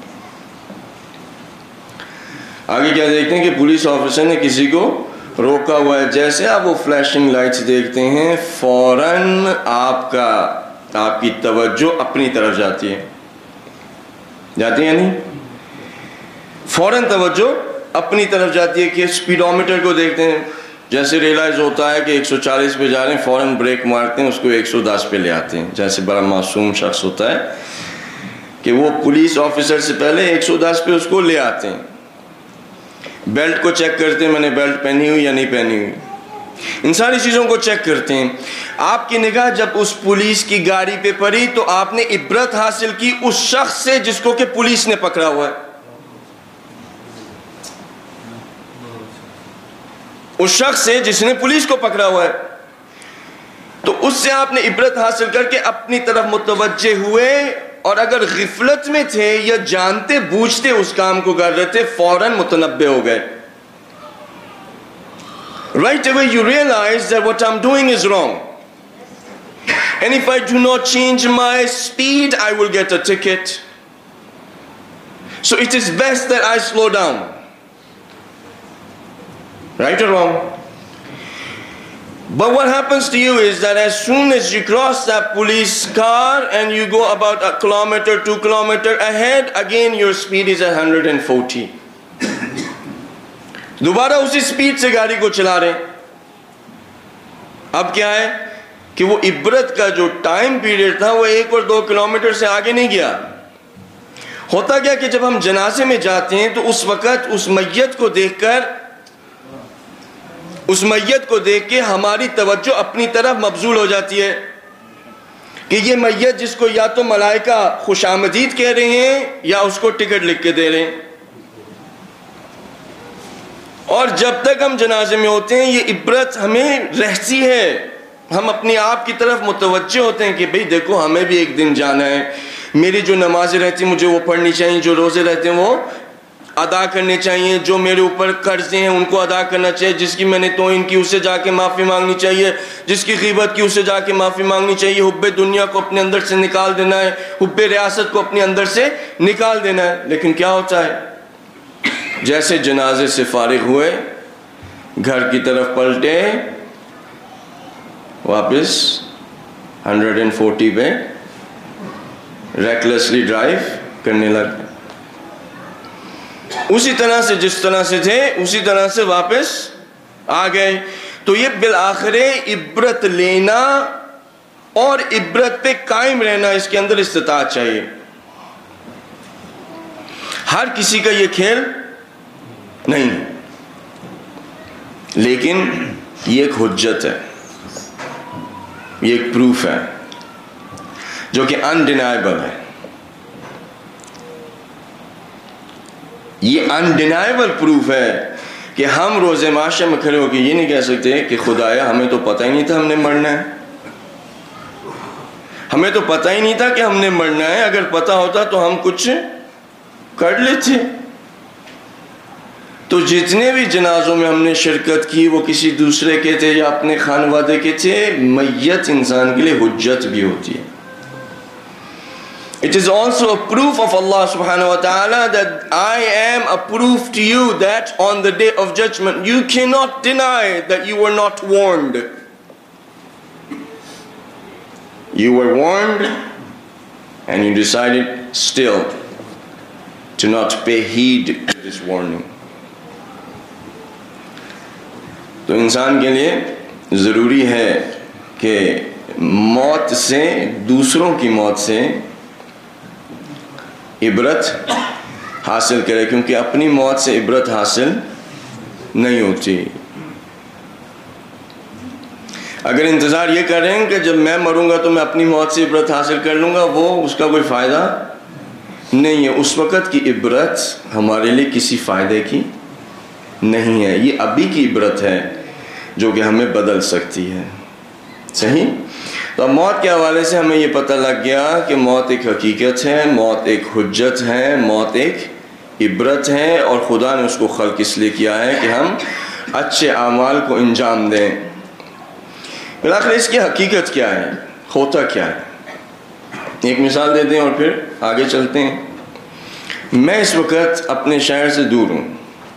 Speaker 1: آگے کیا دیکھتے ہیں کہ پولیس آفیسر نے کسی کو روکا ہوا ہے. جیسے آپ وہ فلیشنگ لائٹس دیکھتے ہیں، فوراً آپ کی توجہ اپنی طرف جاتی ہے یا نہیں؟ فوراً توجہ اپنی طرف جاتی ہے. کہ سپیڈومیٹر کو دیکھتے ہیں، جیسے ریلائز ہوتا ہے کہ 140 پہ جا رہے ہیں، فوراً بریک مارتے ہیں، اس کو 110 پہ لے آتے ہیں. جیسے بڑا معصوم شخص ہوتا ہے کہ وہ پولیس آفیسر سے پہلے 110 پہ اس کو لے آتے ہیں. بیلٹ کو چیک کرتے ہیں، میں نے بیلٹ پہنی ہوئی یا نہیں پہنی ہوئی. ان ساری چیزوں کو چیک کرتے ہیں. آپ کی نگاہ جب اس پولیس کی گاڑی پہ پڑی تو آپ نے عبرت حاصل کی اس شخص سے جس کو کہ پولیس نے پکڑا ہوا ہے، اس شخص سے جس نے پولیس کو پکڑا ہوا ہے. تو اس سے آپ نے عبرت حاصل کر کے اپنی طرف متوجہ ہوئے. اور اگر غفلت میں تھے یا جانتے بوجھتے اس کام کو کر رہے تھے، فوراً متنبہ ہو گئے. Right away you realize that what I'm doing is wrong. And if I do not change my speed, I will get a ticket. So it is best that I slow down. Right or wrong? But what happens to you is that as soon as you cross that police car and you go about a kilometer, 2 kilometers ahead, again your speed is 140. دوبارہ اسی speed سے گاڑی کو چلا رہے ہیں. اب کیا ہے کہ وہ عبرت کا جو ٹائم پیریڈ تھا وہ 1 اور 2 کلومیٹر سے آگے نہیں گیا. ہوتا کیا کہ جب ہم جنازے میں جاتے ہیں تو اس وقت اس میت کو دیکھ کے ہماری توجہ اپنی طرف مبذول ہو جاتی ہے کہ یہ میت جس کو یا تو ملائکہ خوش آمدید کہہ رہے ہیں یا اس کو ٹکٹ لکھ کے دے رہے ہیں. اور جب تک ہم جنازے میں ہوتے ہیں یہ عبرت ہمیں رہتی ہے. ہم اپنے آپ کی طرف متوجہ ہوتے ہیں کہ بھئی دیکھو ہمیں بھی ایک دن جانا ہے. میری جو نمازیں رہتی ہیں مجھے وہ پڑھنی چاہیے، جو روزے رہتے ہیں وہ ادا کرنے چاہیے، جو میرے اوپر قرضے ہیں ان کو ادا کرنا چاہیے، جس کی میں نے توہین کی اس سے جا کے معافی مانگنی چاہیے، جس کی غیبت کی اس سے جا کے معافی مانگنی چاہیے. حب دنیا کو اپنے اندر سے نکال دینا ہے، حب ریاست کو اپنے اندر سے نکال دینا ہے. لیکن کیا ہوتا ہے، جیسے جنازے سے فارغ ہوئے، گھر کی طرف پلٹے، واپس 140 پہ ریکلیسلی ڈرائیو کرنے لگ گئے. اسی طرح سے جس طرح سے تھے اسی طرح سے واپس آ گئے. تو یہ بالآخر عبرت لینا اور عبرت پہ قائم رہنا، اس کے اندر استطاعت چاہیے. ہر کسی کا یہ کھیل نہیں، لیکن یہ ایک حجت ہے، یہ ایک پروف ہے جو کہ انڈینائبل ہے. یہ انڈینائبل پروف ہے کہ ہم روز معاشرے میں کھڑے ہو کے یہ نہیں کہہ سکتے کہ خدایا ہمیں تو پتہ ہی نہیں تھا ہم نے مرنا ہے، ہمیں تو پتہ ہی نہیں تھا کہ ہم نے مرنا ہے، اگر پتہ ہوتا تو ہم کچھ کر لیتے. تو جتنے بھی جنازوں میں ہم نے شرکت کی وہ کسی دوسرے کے تھے یا اپنے خانوادے کے تھے. میت انسان کے لیے حجت بھی ہوتی ہے. It is also a proof of Allah subhanahu wa ta'ala that I am a proof to you that on the day of judgment you cannot deny that you were not warned. You were warned and you decided still to not pay heed to this warning. تو انسان کے لیے ضروری ہے کہ موت سے، دوسروں کی موت سے عبرت حاصل کرے، کیونکہ اپنی موت سے عبرت حاصل نہیں ہوتی. اگر انتظار یہ کریں کہ جب میں مروں گا تو میں اپنی موت سے عبرت حاصل کر لوں گا، وہ اس کا کوئی فائدہ نہیں ہے. اس وقت کی عبرت ہمارے لیے کسی فائدے کی نہیں ہے. یہ ابھی کی عبرت ہے جو کہ ہمیں بدل سکتی ہے. صحیح؟ تو اب موت کے حوالے سے ہمیں یہ پتہ لگ گیا کہ موت ایک حقیقت ہے، موت ایک حجت ہے، موت ایک عبرت ہے، اور خدا نے اس کو خلق اس لیے کیا ہے کہ ہم اچھے اعمال کو انجام دیں. بالآخر اس کی حقیقت کیا ہے، ہوتا کیا ہے؟ ایک مثال دیتے ہیں اور پھر آگے چلتے ہیں. میں اس وقت اپنے شہر سے دور ہوں،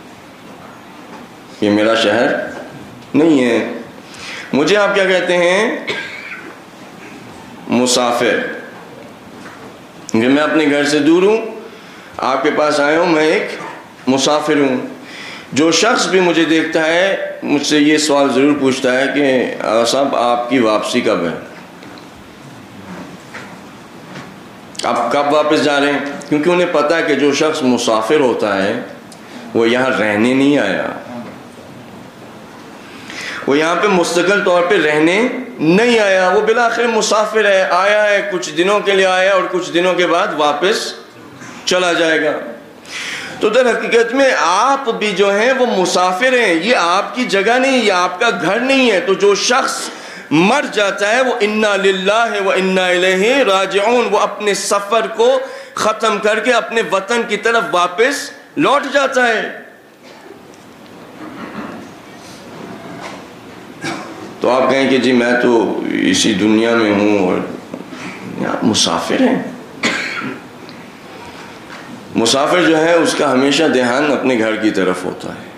Speaker 1: یہ میرا شہر نہیں ہے. مجھے آپ کیا کہتے ہیں؟ مسافر. کہ میں اپنے گھر سے دور ہوں، آپ کے پاس آیا ہوں، میں ایک مسافر ہوں. جو شخص بھی مجھے دیکھتا ہے مجھ سے یہ سوال ضرور پوچھتا ہے کہ صاحب آپ کی واپسی کب ہے، آپ کب واپس جا رہے ہیں؟ کیونکہ انہیں پتہ ہے کہ جو شخص مسافر ہوتا ہے وہ یہاں رہنے نہیں آیا، وہ یہاں پہ مستقل طور پہ رہنے نہیں آیا، وہ بالآخر مسافر ہے. آیا ہے، کچھ دنوں کے لیے آیا اور کچھ دنوں کے بعد واپس چلا جائے گا. تو در حقیقت میں آپ بھی جو ہیں وہ مسافر ہیں، یہ آپ کی جگہ نہیں، یہ آپ کا گھر نہیں ہے. تو جو شخص مر جاتا ہے وہ انا للہ و انا الیہ راجعون، وہ اپنے سفر کو ختم کر کے اپنے وطن کی طرف واپس لوٹ جاتا ہے. تو آپ کہیں کہ جی میں تو اسی دنیا میں ہوں، اور آپ مسافر ہیں. مسافر جو ہے اس کا ہمیشہ دھیان اپنے گھر کی طرف ہوتا ہے.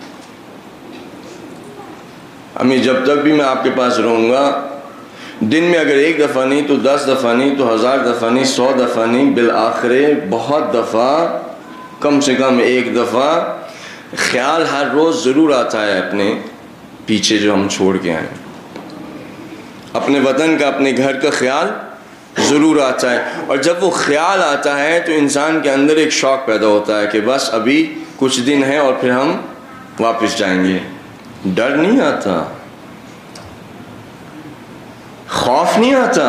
Speaker 1: امی جب تک بھی میں آپ کے پاس رہوں گا، دن میں اگر ایک دفعہ نہیں تو 10 دفعہ نہیں تو 1000 دفعہ نہیں 100 دفعہ نہیں، بالآخر بہت دفعہ، کم سے کم ایک دفعہ خیال ہر روز ضرور آتا ہے اپنے پیچھے جو ہم چھوڑ کے آئیں. اپنے وطن کا، اپنے گھر کا خیال ضرور آتا ہے. اور جب وہ خیال آتا ہے تو انسان کے اندر ایک شوق پیدا ہوتا ہے کہ بس ابھی کچھ دن ہے اور پھر ہم واپس جائیں گے. ڈر نہیں آتا، خوف نہیں آتا،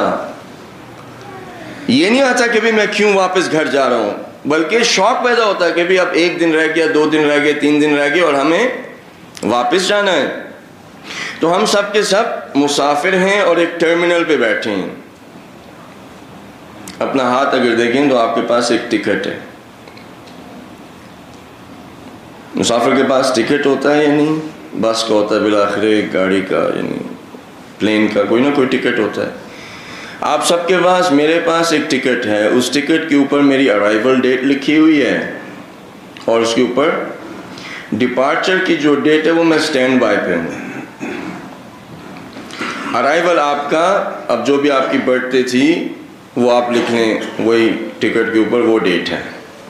Speaker 1: یہ نہیں آتا کہ بھی میں کیوں واپس گھر جا رہا ہوں، بلکہ شوق پیدا ہوتا ہے کہ بھی اب 1 دن رہ گیا، 2 دن رہ گئے، 3 دن رہ گئے اور ہمیں واپس جانا ہے. تو ہم سب کے سب مسافر ہیں اور ایک ٹرمینل پہ بیٹھے ہیں. اپنا ہاتھ اگر دیکھیں تو آپ کے پاس ایک ٹکٹ ہے. مسافر کے پاس ٹکٹ ہوتا ہے یا نہیں؟ بس کا ہوتا ہے، بالآخر گاڑی کا یعنی پلین کا کوئی نہ کوئی ٹکٹ ہوتا ہے. آپ سب کے پاس، میرے پاس ایک ٹکٹ ہے. اس ٹکٹ کے اوپر میری ارائیول ڈیٹ لکھی ہوئی ہے اور اس کے اوپر ڈپارچر کی جو ڈیٹ ہے وہ میں اسٹینڈ بائی پہ ہوں. ارائیول آپ کا، اب جو بھی آپ کی برتھ ڈے تھی وہ آپ لکھ لیں، وہی ٹکٹ کے اوپر وہ ڈیٹ ہے.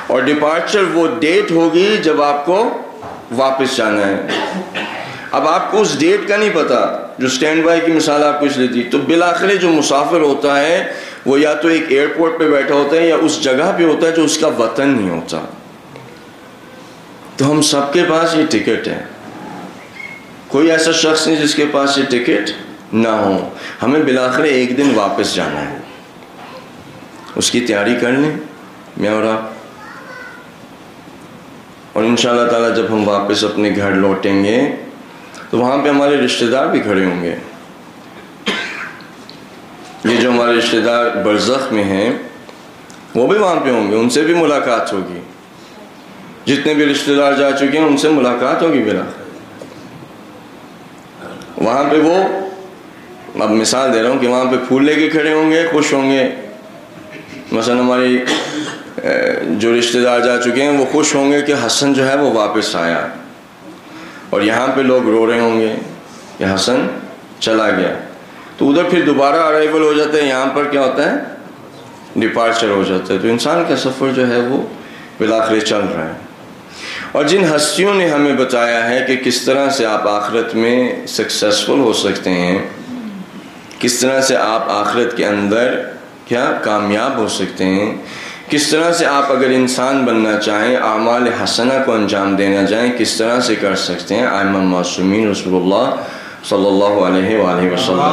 Speaker 1: اور ڈپارچر وہ ڈیٹ ہوگی جب آپ کو واپس جانا ہے. اب آپ کو اس ڈیٹ کا نہیں پتا. جو اسٹینڈ بائی کی مثال آپ کو اس لیے دی, تو بالآخر جو مسافر ہوتا ہے وہ یا تو ایک ایئرپورٹ پہ بیٹھا ہوتا ہے یا اس جگہ پہ ہوتا ہے جو اس کا وطن نہیں ہوتا. تو ہم سب کے پاس یہ ٹکٹ ہے, کوئی ایسا شخص نہیں جس کے پاس یہ ٹکٹ نہ ہو. ہمیں بالآخر ایک دن واپس جانا ہے, اس کی تیاری کر لیں میں اور آپ. اور انشاءاللہ تعالیٰ جب ہم واپس اپنے گھر لوٹیں گے تو وہاں پہ ہمارے رشتہ دار بھی کھڑے ہوں گے. یہ جو ہمارے رشتہ دار برزخ میں ہیں وہ بھی وہاں پہ ہوں گے, ان سے بھی ملاقات ہوگی. جتنے بھی رشتہ دار جا چکے ہیں ان سے ملاقات ہوگی بالآخر. وہاں پہ وہ, اب مثال دے رہا ہوں کہ وہاں پہ پھول لے کے کھڑے ہوں گے, خوش ہوں گے. مثلا ہماری جو رشتہ دار جا چکے ہیں وہ خوش ہوں گے کہ حسن جو ہے وہ واپس آیا, اور یہاں پہ لوگ رو رہے ہوں گے کہ حسن چلا گیا. تو ادھر پھر دوبارہ ارائیول ہو جاتا ہے, یہاں پر کیا ہوتا ہے ڈپارچر ہو جاتا ہے. تو انسان کا سفر جو ہے وہ بالآخر چل رہا ہے. اور جن ہستیوں نے ہمیں بتایا ہے کہ کس طرح سے آپ آخرت میں سکسیسفل ہو سکتے ہیں, کس طرح سے آپ آخرت کے اندر کیا کامیاب ہو سکتے ہیں, کس طرح سے آپ اگر انسان بننا چاہیں, اعمال حسنہ کو انجام دینا چاہیں, کس طرح سے کر سکتے ہیں. ائمہ معصومین رسول اللہ صلی اللہ علیہ وآلہ وسلم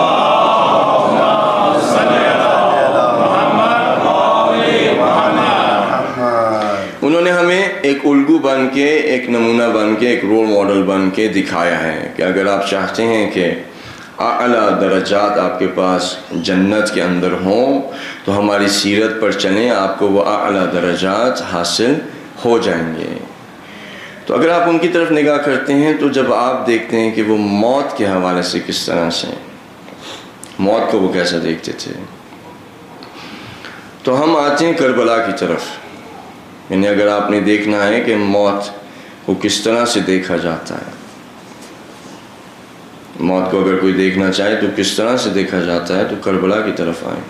Speaker 1: انہوں نے ہمیں ایک الگو بن کے, ایک نمونہ بن کے, ایک رول ماڈل بن کے دکھایا ہے کہ اگر آپ چاہتے ہیں کہ اعلیٰ درجات آپ کے پاس جنت کے اندر ہوں تو ہماری سیرت پر چلیں, آپ کو وہ اعلیٰ درجات حاصل ہو جائیں گے. تو اگر آپ ان کی طرف نگاہ کرتے ہیں تو جب آپ دیکھتے ہیں کہ وہ موت کے حوالے سے کس طرح سے موت کو وہ کیسا دیکھتے تھے, تو ہم آتے ہیں کربلا کی طرف. یعنی اگر آپ نے دیکھنا ہے کہ موت کو کس طرح سے دیکھا جاتا ہے, موت کو اگر کوئی دیکھنا چاہے تو کس طرح سے دیکھا جاتا ہے, تو کربلا کی طرف آئیں.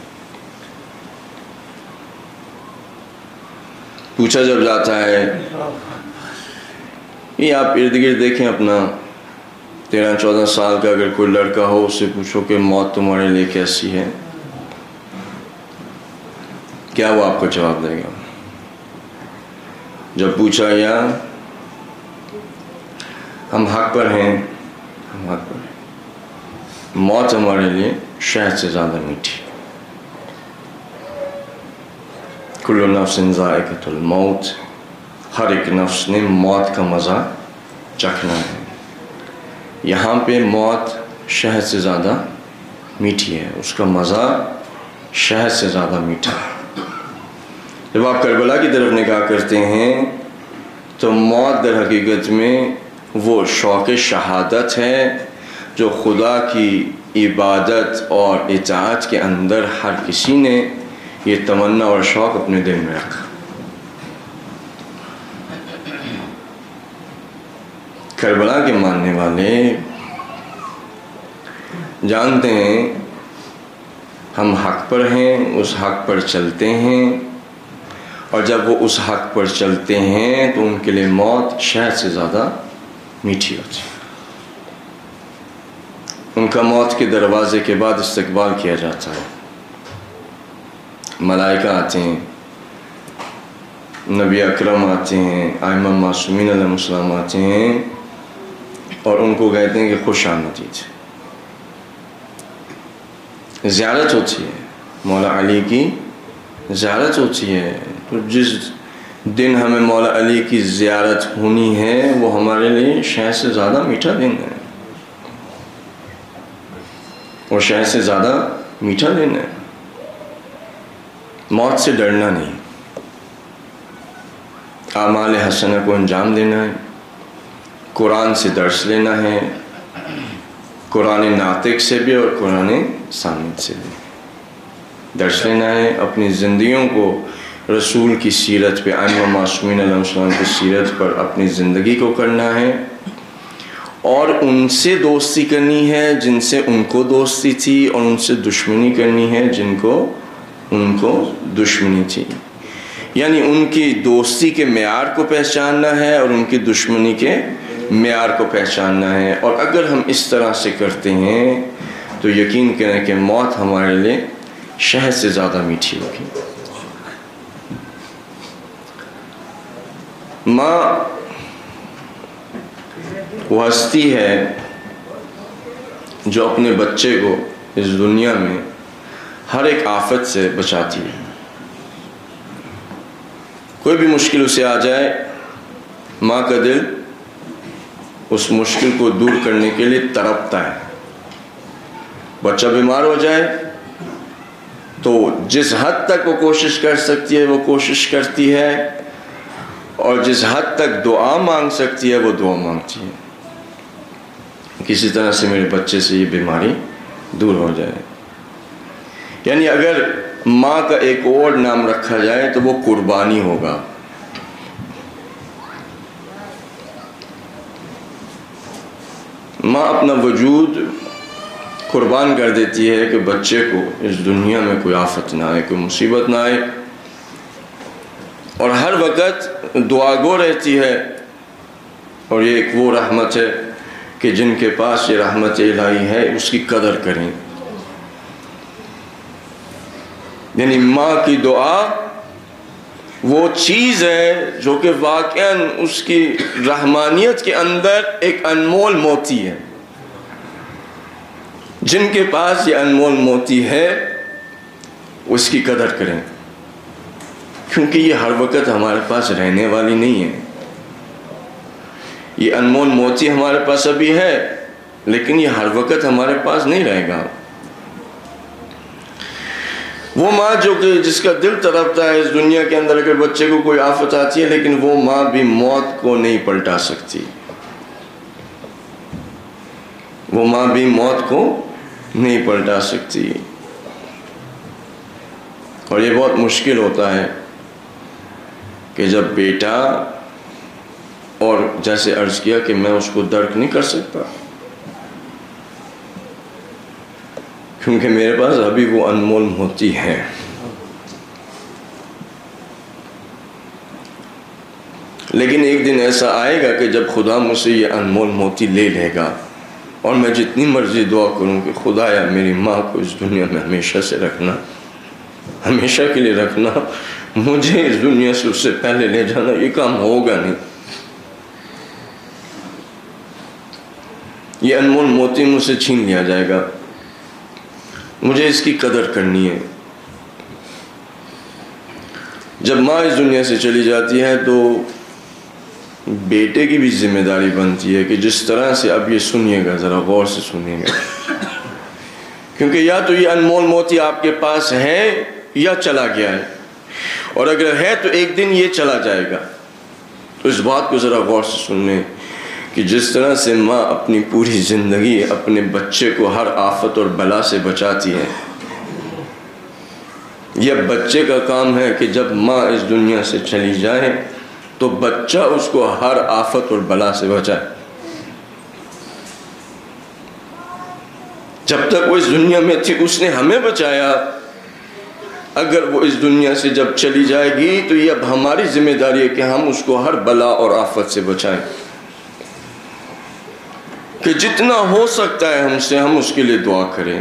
Speaker 1: پوچھا جب جاتا ہے, یہ آپ ارد گرد دیکھیں اپنا 13-14 سال کا اگر کوئی لڑکا ہو, اس سے پوچھو کہ موت تمہارے لیے کیسی ہے, کیا وہ آپ کو جواب دے گا؟ جب پوچھا یا ہم حق پر ہیں, ہم حق پر ہیں, موت ہمارے لیے شہد سے زیادہ میٹھی. کل نفس ذائقۃ الموت, ہر ایک نفس نے موت کا مزہ چکھنا ہے. یہاں پہ موت شہد سے زیادہ میٹھی ہے, اس کا مزہ شہد سے زیادہ میٹھا ہے. جب آپ کربلا کی طرف نگاہ کرتے ہیں تو موت در حقیقت میں وہ شوق شہادت ہے جو خدا کی عبادت اور اطاعت کے اندر ہر کسی نے یہ تمنا اور شوق اپنے دل میں رکھا. کربلا کے ماننے والے جانتے ہیں ہم حق پر ہیں, اس حق پر چلتے ہیں, اور جب وہ اس حق پر چلتے ہیں تو ان کے لیے موت شہد سے زیادہ میٹھی ہوتی ہے. ان کا موت کے دروازے کے بعد استقبال کیا جاتا ہے. ملائکہ آتے ہیں, نبی اکرم آتے ہیں, ائمہ معصومین علیہ السلام آتے ہیں, اور ان کو کہتے ہیں کہ خوش آمدید. زیارت ہوتی ہے, مولا علی کی زیارت ہوتی ہے. تو جس دن ہمیں مولا علی کی زیارت ہونی ہے وہ ہمارے لیے شہد سے زیادہ میٹھا دن ہے, اور شہد سے زیادہ میٹھا دن ہے. موت سے ڈرنا نہیں, اعمال حسنہ کو انجام دینا ہے, قرآن سے درس لینا ہے, قرآن ناطق سے بھی اور قرآن صامت سے بھی درس لینا ہے. اپنی زندگیوں کو رسول کی سیرت پہ, ائمہ معصومین علیہ السلام کی سیرت پر اپنی زندگی کو کرنا ہے, اور ان سے دوستی کرنی ہے جن سے ان کو دوستی تھی, اور ان سے دشمنی کرنی ہے جن کو ان کو دشمنی تھی. یعنی ان کی دوستی کے معیار کو پہچاننا ہے اور ان کی دشمنی کے معیار کو پہچاننا ہے. اور اگر ہم اس طرح سے کرتے ہیں تو یقین کریں کہ موت ہمارے لیے شہد سے زیادہ میٹھی ہوگی. ماں وہ ہستی ہے جو اپنے بچے کو اس دنیا میں ہر ایک آفت سے بچاتی ہے. کوئی بھی مشکل اسے آ جائے، ماں کا دل اس مشکل کو دور کرنے کے لیے تڑپتا ہے. بچہ بیمار ہو جائے تو جس حد تک وہ کوشش کر سکتی ہے وہ کوشش کرتی ہے، اور جس حد تک دعا مانگ سکتی ہے وہ دعا مانگتی ہے، کسی طرح سے میرے بچے سے یہ بیماری دور ہو جائے. یعنی اگر ماں کا ایک اور نام رکھا جائے تو وہ قربانی ہوگا. ماں اپنا وجود قربان کر دیتی ہے کہ بچے کو اس دنیا میں کوئی آفت نہ آئے، کوئی مصیبت نہ آئے، اور ہر وقت دعا گو رہتی ہے. اور یہ ایک وہ رحمت ہے کہ جن کے پاس یہ رحمت الہی ہے اس کی قدر کریں. یعنی ماں کی دعا وہ چیز ہے جو کہ واقعاً اس کی رحمانیت کے اندر ایک انمول موتی ہے. جن کے پاس یہ انمول موتی ہے اس کی قدر کریں، کیونکہ یہ ہر وقت ہمارے پاس رہنے والی نہیں ہے. یہ انمول موتی ہمارے پاس ابھی ہے لیکن یہ ہر وقت ہمارے پاس نہیں رہے گا. وہ ماں جو کہ جس کا دل تڑپتا ہے اس دنیا کے اندر اگر بچے کو کوئی آفت آتی ہے، لیکن وہ ماں بھی موت کو نہیں پلٹا سکتی. وہ ماں بھی موت کو نہیں پلٹا سکتی. اور یہ بہت مشکل ہوتا ہے کہ جب بیٹا، اور جیسے عرض کیا کہ میں اس کو درک نہیں کر سکتا کیونکہ میرے پاس ابھی وہ انمول موتی ہے. لیکن ایک دن ایسا آئے گا کہ جب خدا مجھ سے یہ انمول موتی لے لے گا، اور میں جتنی مرضی دعا کروں کہ خدایا میری ماں کو اس دنیا میں ہمیشہ سے رکھنا، ہمیشہ کے لیے رکھنا، مجھے اس دنیا سے اس سے پہلے لے جانا، یہ کام ہوگا نہیں. یہ انمول موتی مجھ سے چھین لیا جائے گا. مجھے اس کی قدر کرنی ہے. جب ماں اس دنیا سے چلی جاتی ہے تو بیٹے کی بھی ذمہ داری بنتی ہے کہ جس طرح سے، اب یہ سنیے گا، ذرا غور سے سنیے گا، کیونکہ یا تو یہ انمول موتی آپ کے پاس ہے یا چلا گیا ہے، اور اگر ہے تو ایک دن یہ چلا جائے گا. تو اس بات کو ذرا غور سے سن لیں کہ جس طرح سے ماں اپنی پوری زندگی اپنے بچے کو ہر آفت اور بلا سے بچاتی ہے، یہ بچے کا کام ہے کہ جب ماں اس دنیا سے چلی جائے تو بچہ اس کو ہر آفت اور بلا سے بچائے. جب تک وہ اس دنیا میں تھی اس نے ہمیں بچایا. اگر وہ اس دنیا سے جب چلی جائے گی تو یہ اب ہماری ذمہ داری ہے کہ ہم اس کو ہر بلا اور آفت سے بچائیں. کہ جتنا ہو سکتا ہے ہم سے، ہم اس کے لیے دعا کریں،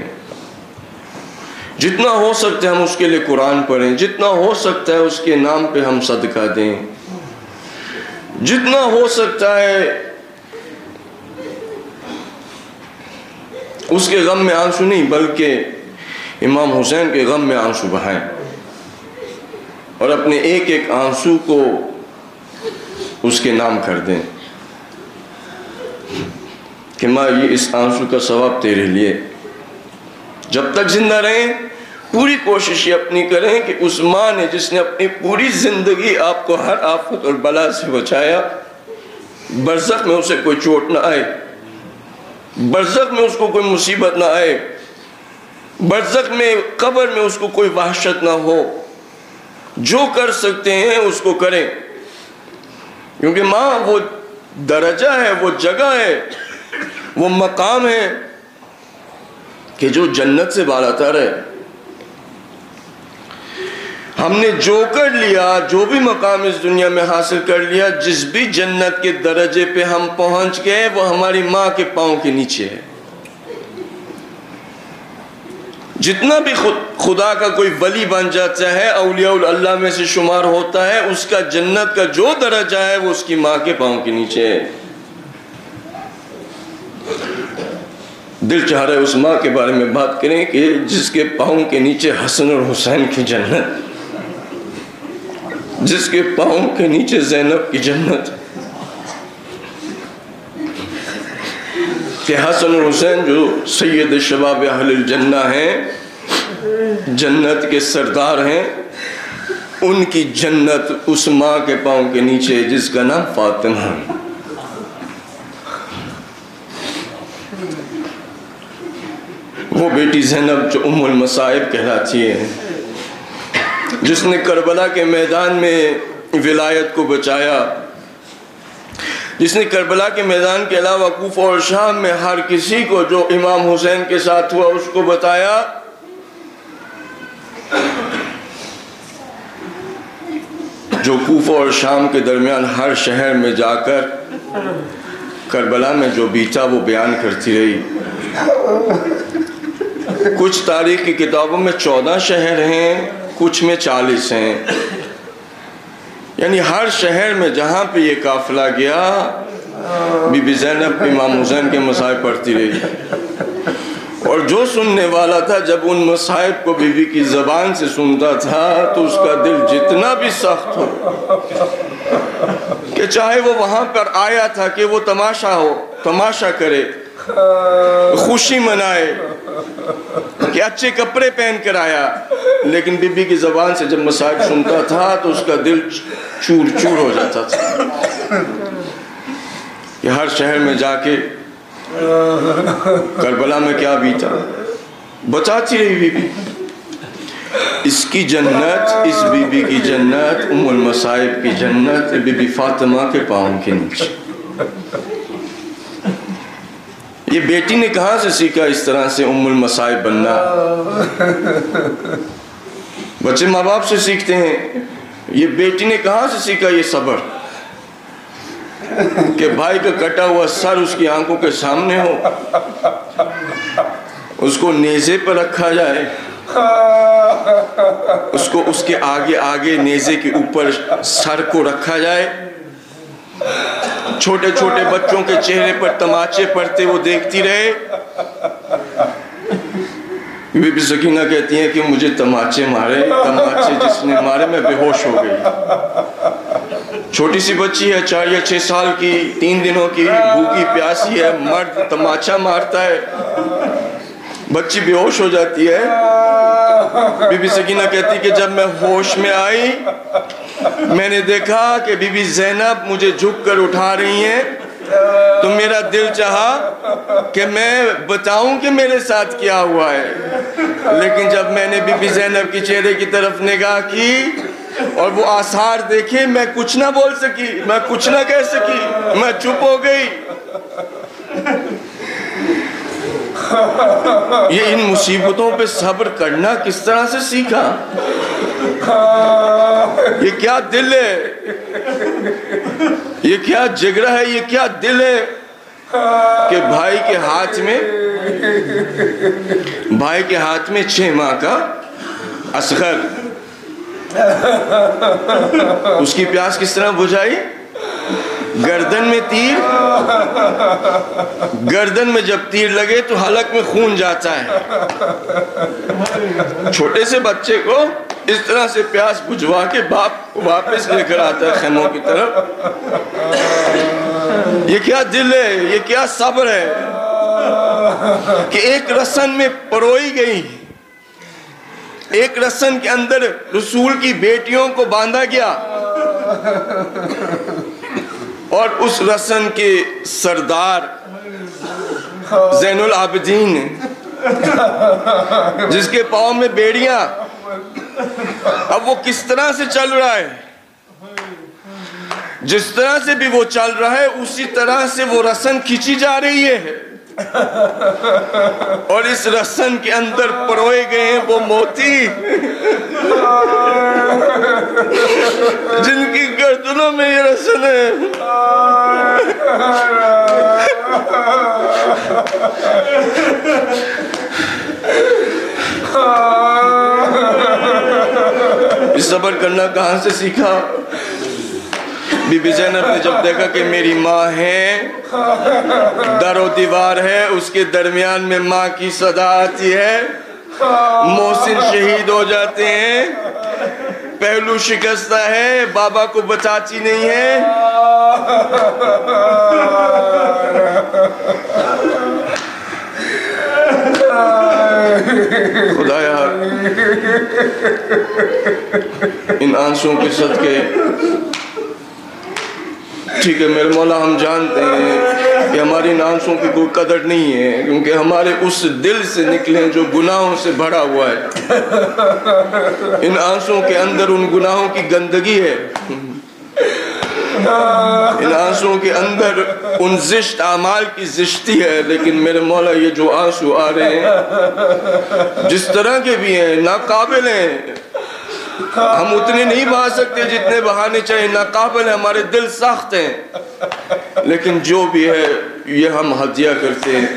Speaker 1: جتنا ہو سکتا ہے ہم اس کے لیے قرآن پڑھیں، جتنا ہو سکتا ہے اس کے نام پہ ہم صدقہ دیں، جتنا ہو سکتا ہے اس کے غم میں آنسو نہیں بلکہ امام حسین کے غم میں آنسو بہائیں، اور اپنے ایک ایک آنسو کو اس کے نام کر دیں کہ ماں یہ اس آنسو کا ثواب تیرے لیے. جب تک زندہ رہیں پوری کوشش یہ اپنی کریں کہ اس ماں نے جس نے اپنی پوری زندگی آپ کو ہر آفت اور بلا سے بچایا، برزخ میں اسے کوئی چوٹ نہ آئے، برزخ میں اس کو کوئی مصیبت نہ آئے، برزخ میں قبر میں اس کو کوئی وحشت نہ ہو. جو کر سکتے ہیں اس کو کریں، کیونکہ ماں وہ درجہ ہے، وہ جگہ ہے، وہ مقام ہے کہ جو جنت سے بالاتر ہے. ہم نے جو کر لیا، جو بھی مقام اس دنیا میں حاصل کر لیا، جس بھی جنت کے درجے پہ ہم پہنچ گئے، وہ ہماری ماں کے پاؤں کے نیچے ہے۔ جتنا بھی خدا کا کوئی ولی بن جاتا ہے، اولیاء اللہ میں سے شمار ہوتا ہے، اس کا جنت کا جو درجہ ہے وہ اس کی ماں کے پاؤں کے نیچے ہے۔ دل چاہ رہا ہے اس ماں کے بارے میں بات کریں کہ جس کے پاؤں کے نیچے حسن اور حسین کی جنت، جس کے پاؤں کے نیچے زینب کی جنت، کہ حسن اور حسین جو سید شباب اہل الجنہ ہیں، جنت کے سردار ہیں، ان کی جنت اس ماں کے پاؤں کے نیچے جس کا نام فاطمہ ہے۔ وہ بیٹی زینب جو ام المصائب کہلاتی ہے، جس نے کربلا کے میدان میں ولایت کو بچایا، جس نے کربلا کے میدان کے علاوہ کوفہ اور شام میں ہر کسی کو جو امام حسین کے ساتھ ہوا اس کو بتایا، جو کوفہ اور شام کے درمیان ہر شہر میں جا کر کربلا میں جو بیتا وہ بیان کرتی رہی۔ کچھ تاریخ کی کتابوں میں 14 شہر ہیں، کچھ میں 40 ہیں، یعنی ہر شہر میں جہاں پہ یہ قافلہ گیا، بی بی زینب امام حسین کے مصائب پڑھتی رہی، اور جو سننے والا تھا جب ان مصائب کو بی بی کی زبان سے سنتا تھا تو اس کا دل جتنا بھی سخت ہو کہ چاہے وہ وہاں پر آیا تھا کہ وہ تماشا کرے، خوشی منائے کہ اچھے کپڑے پہن کر آیا، لیکن بی بی کی زبان سے جب مصائب سنتا تھا تو اس کا دل چور چور ہو جاتا تھا کہ ہر شہر میں جا کے کربلا میں کیا بیتا، بتاتی رہی بی بی۔ اس کی جنت، اس بی بی کی جنت، ام المصائب کی جنت بی بی فاطمہ کے پاؤں کے نیچے۔ یہ بیٹی نے کہاں سے سیکھا اس طرح سے ام المصائب بننا؟ بچے ماں باپ سے سیکھتے ہیں، یہ بیٹی نے کہاں سے سیکھا یہ صبر کہ بھائی کا کٹا ہوا سر اس کی آنکھوں کے سامنے ہو، اس کو نیزے پر رکھا جائے، اس کو اس کے آگے آگے نیزے کے اوپر سر کو رکھا جائے، چھوٹے چھوٹے بچوں کے چہرے پر تماچے پڑتے وہ دیکھتی رہے۔ بی بی سکینہ کہتی ہیں کہ مجھے تماچے مارے، تماچے جس نے مارے میں بے ہوش ہو گئی۔ چھوٹی سی بچی ہے 4 یا 6 سال کی، 3 دنوں کی، بھوکی پیاسی ہے، مرد تماچا مارتا ہے، بچی بے ہوش ہو جاتی ہے۔ بی بی سکینہ کہتی کہ جب میں ہوش میں آئی میں نے دیکھا کہ بی بی زینب مجھے جھک کر اٹھا رہی ہیں، تو میرا دل چاہا کہ میں بتاؤں کہ میرے ساتھ کیا ہوا ہے، لیکن جب میں نے بی بی زینب کی چہرے کی طرف نگاہ کی اور وہ آثار دیکھے، میں کچھ نہ بول سکی، میں کچھ نہ کہہ سکی، میں چپ ہو گئی۔ یہ ان مصیبتوں پہ صبر کرنا کس طرح سے سیکھا؟ یہ کیا دل ہے، یہ کیا جگرہ ہے، یہ کیا دل ہے کہ بھائی کے ہاتھ میں 6 ماہ کا اصغر، اس کی پیاس کس طرح بجھائی؟ گردن میں تیر، گردن میں جب تیر لگے تو حلق میں خون جاتا ہے، چھوٹے سے بچے کو اس طرح سے پیاس بجھوا کے باپ واپس لے کر آتا ہے خیموں کی طرف۔ یہ کیا دل ہے، یہ کیا صبر ہے کہ ایک رسن میں پروئی گئی، ایک رسن کے اندر رسول کی بیٹیوں کو باندھا گیا، اور اس رسن کے سردار زین العابدین جس کے پاؤں میں بیڑیاں، اب وہ کس طرح سے چل رہا ہے، جس طرح سے بھی وہ چل رہا ہے اسی طرح سے وہ رسن کھینچی جا رہی ہے۔ اور اس رسن کے اندر پروئے گئے ہیں وہ موتی جن کی گردنوں میں یہ رسن ہے. صبر کرنا کہاں سے سیکھا؟ بی بی زینب نے جب دیکھا کہ میری ماں ہے، در و دیوار ہے، اس کے درمیان میں ماں کی صدا آتی ہے، محسن شہید ہو جاتے ہیں، پہلو شکستہ ہے، بابا کو بچاتی نہیں ہے. خدایا ان آنسوں کے صدقے، ٹھیک ہے میرے مولا ہم جانتے ہیں کہ ہماری ان آنسوں کی کوئی قدر نہیں ہے، کیونکہ ہمارے اس دل سے نکلے جو گناہوں سے بھرا ہوا ہے. ان آنسوں کے اندر ان گناہوں کی گندگی ہے، ان آنسوں کے اندر ان زشت اعمال کی زشتی ہے. لیکن میرے مولا یہ جو آنسو آ رہے ہیں جس طرح کے بھی ہیں، ناقابل ہیں، ہم اتنے نہیں بہا سکتے جتنے بہانے چاہیے، ناقابل ہیں، ہمارے دل سخت ہیں، لیکن جو بھی ہے یہ ہم ہدیہ کرتے ہیں.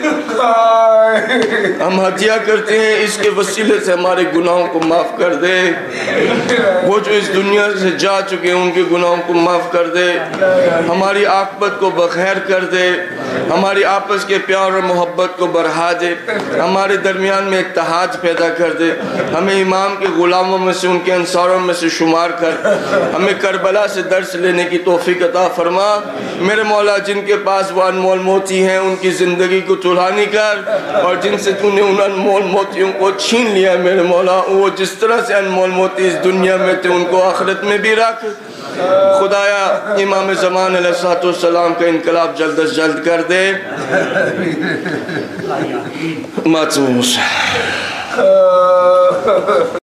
Speaker 1: ہم ہدیہ کرتے ہیں، اس کے وسیلے سے ہمارے گناہوں کو معاف کر دے. وہ جو اس دنیا سے جا چکے ہیں ان کے گناہوں کو معاف کر دے، ہماری عاقبت کو بخیر کر دے، ہماری آپس کے پیار اور محبت کو بڑھا دے، ہمارے درمیان میں اتحاد پیدا کر دے، ہمیں امام کے غلاموں میں سے، ان کے انصاروں میں سے شمار کر، ہمیں کربلا سے درس لینے کی توفیق عطا فرما. میرے مولا جن کے پاس وہ انمول موتی ہیں ان کی زندگی کو چڑھانی کر، اور جن سے تو نے ان انمول موتیوں کو چھین لیا میرے مولا، وہ جس طرح سے انمول موتی اس دنیا میں تھے ان کو آخرت میں بھی رکھ. خدایا امام زمان علیہ السلام کا انقلاب جلد از جلد کر دے. ماتموس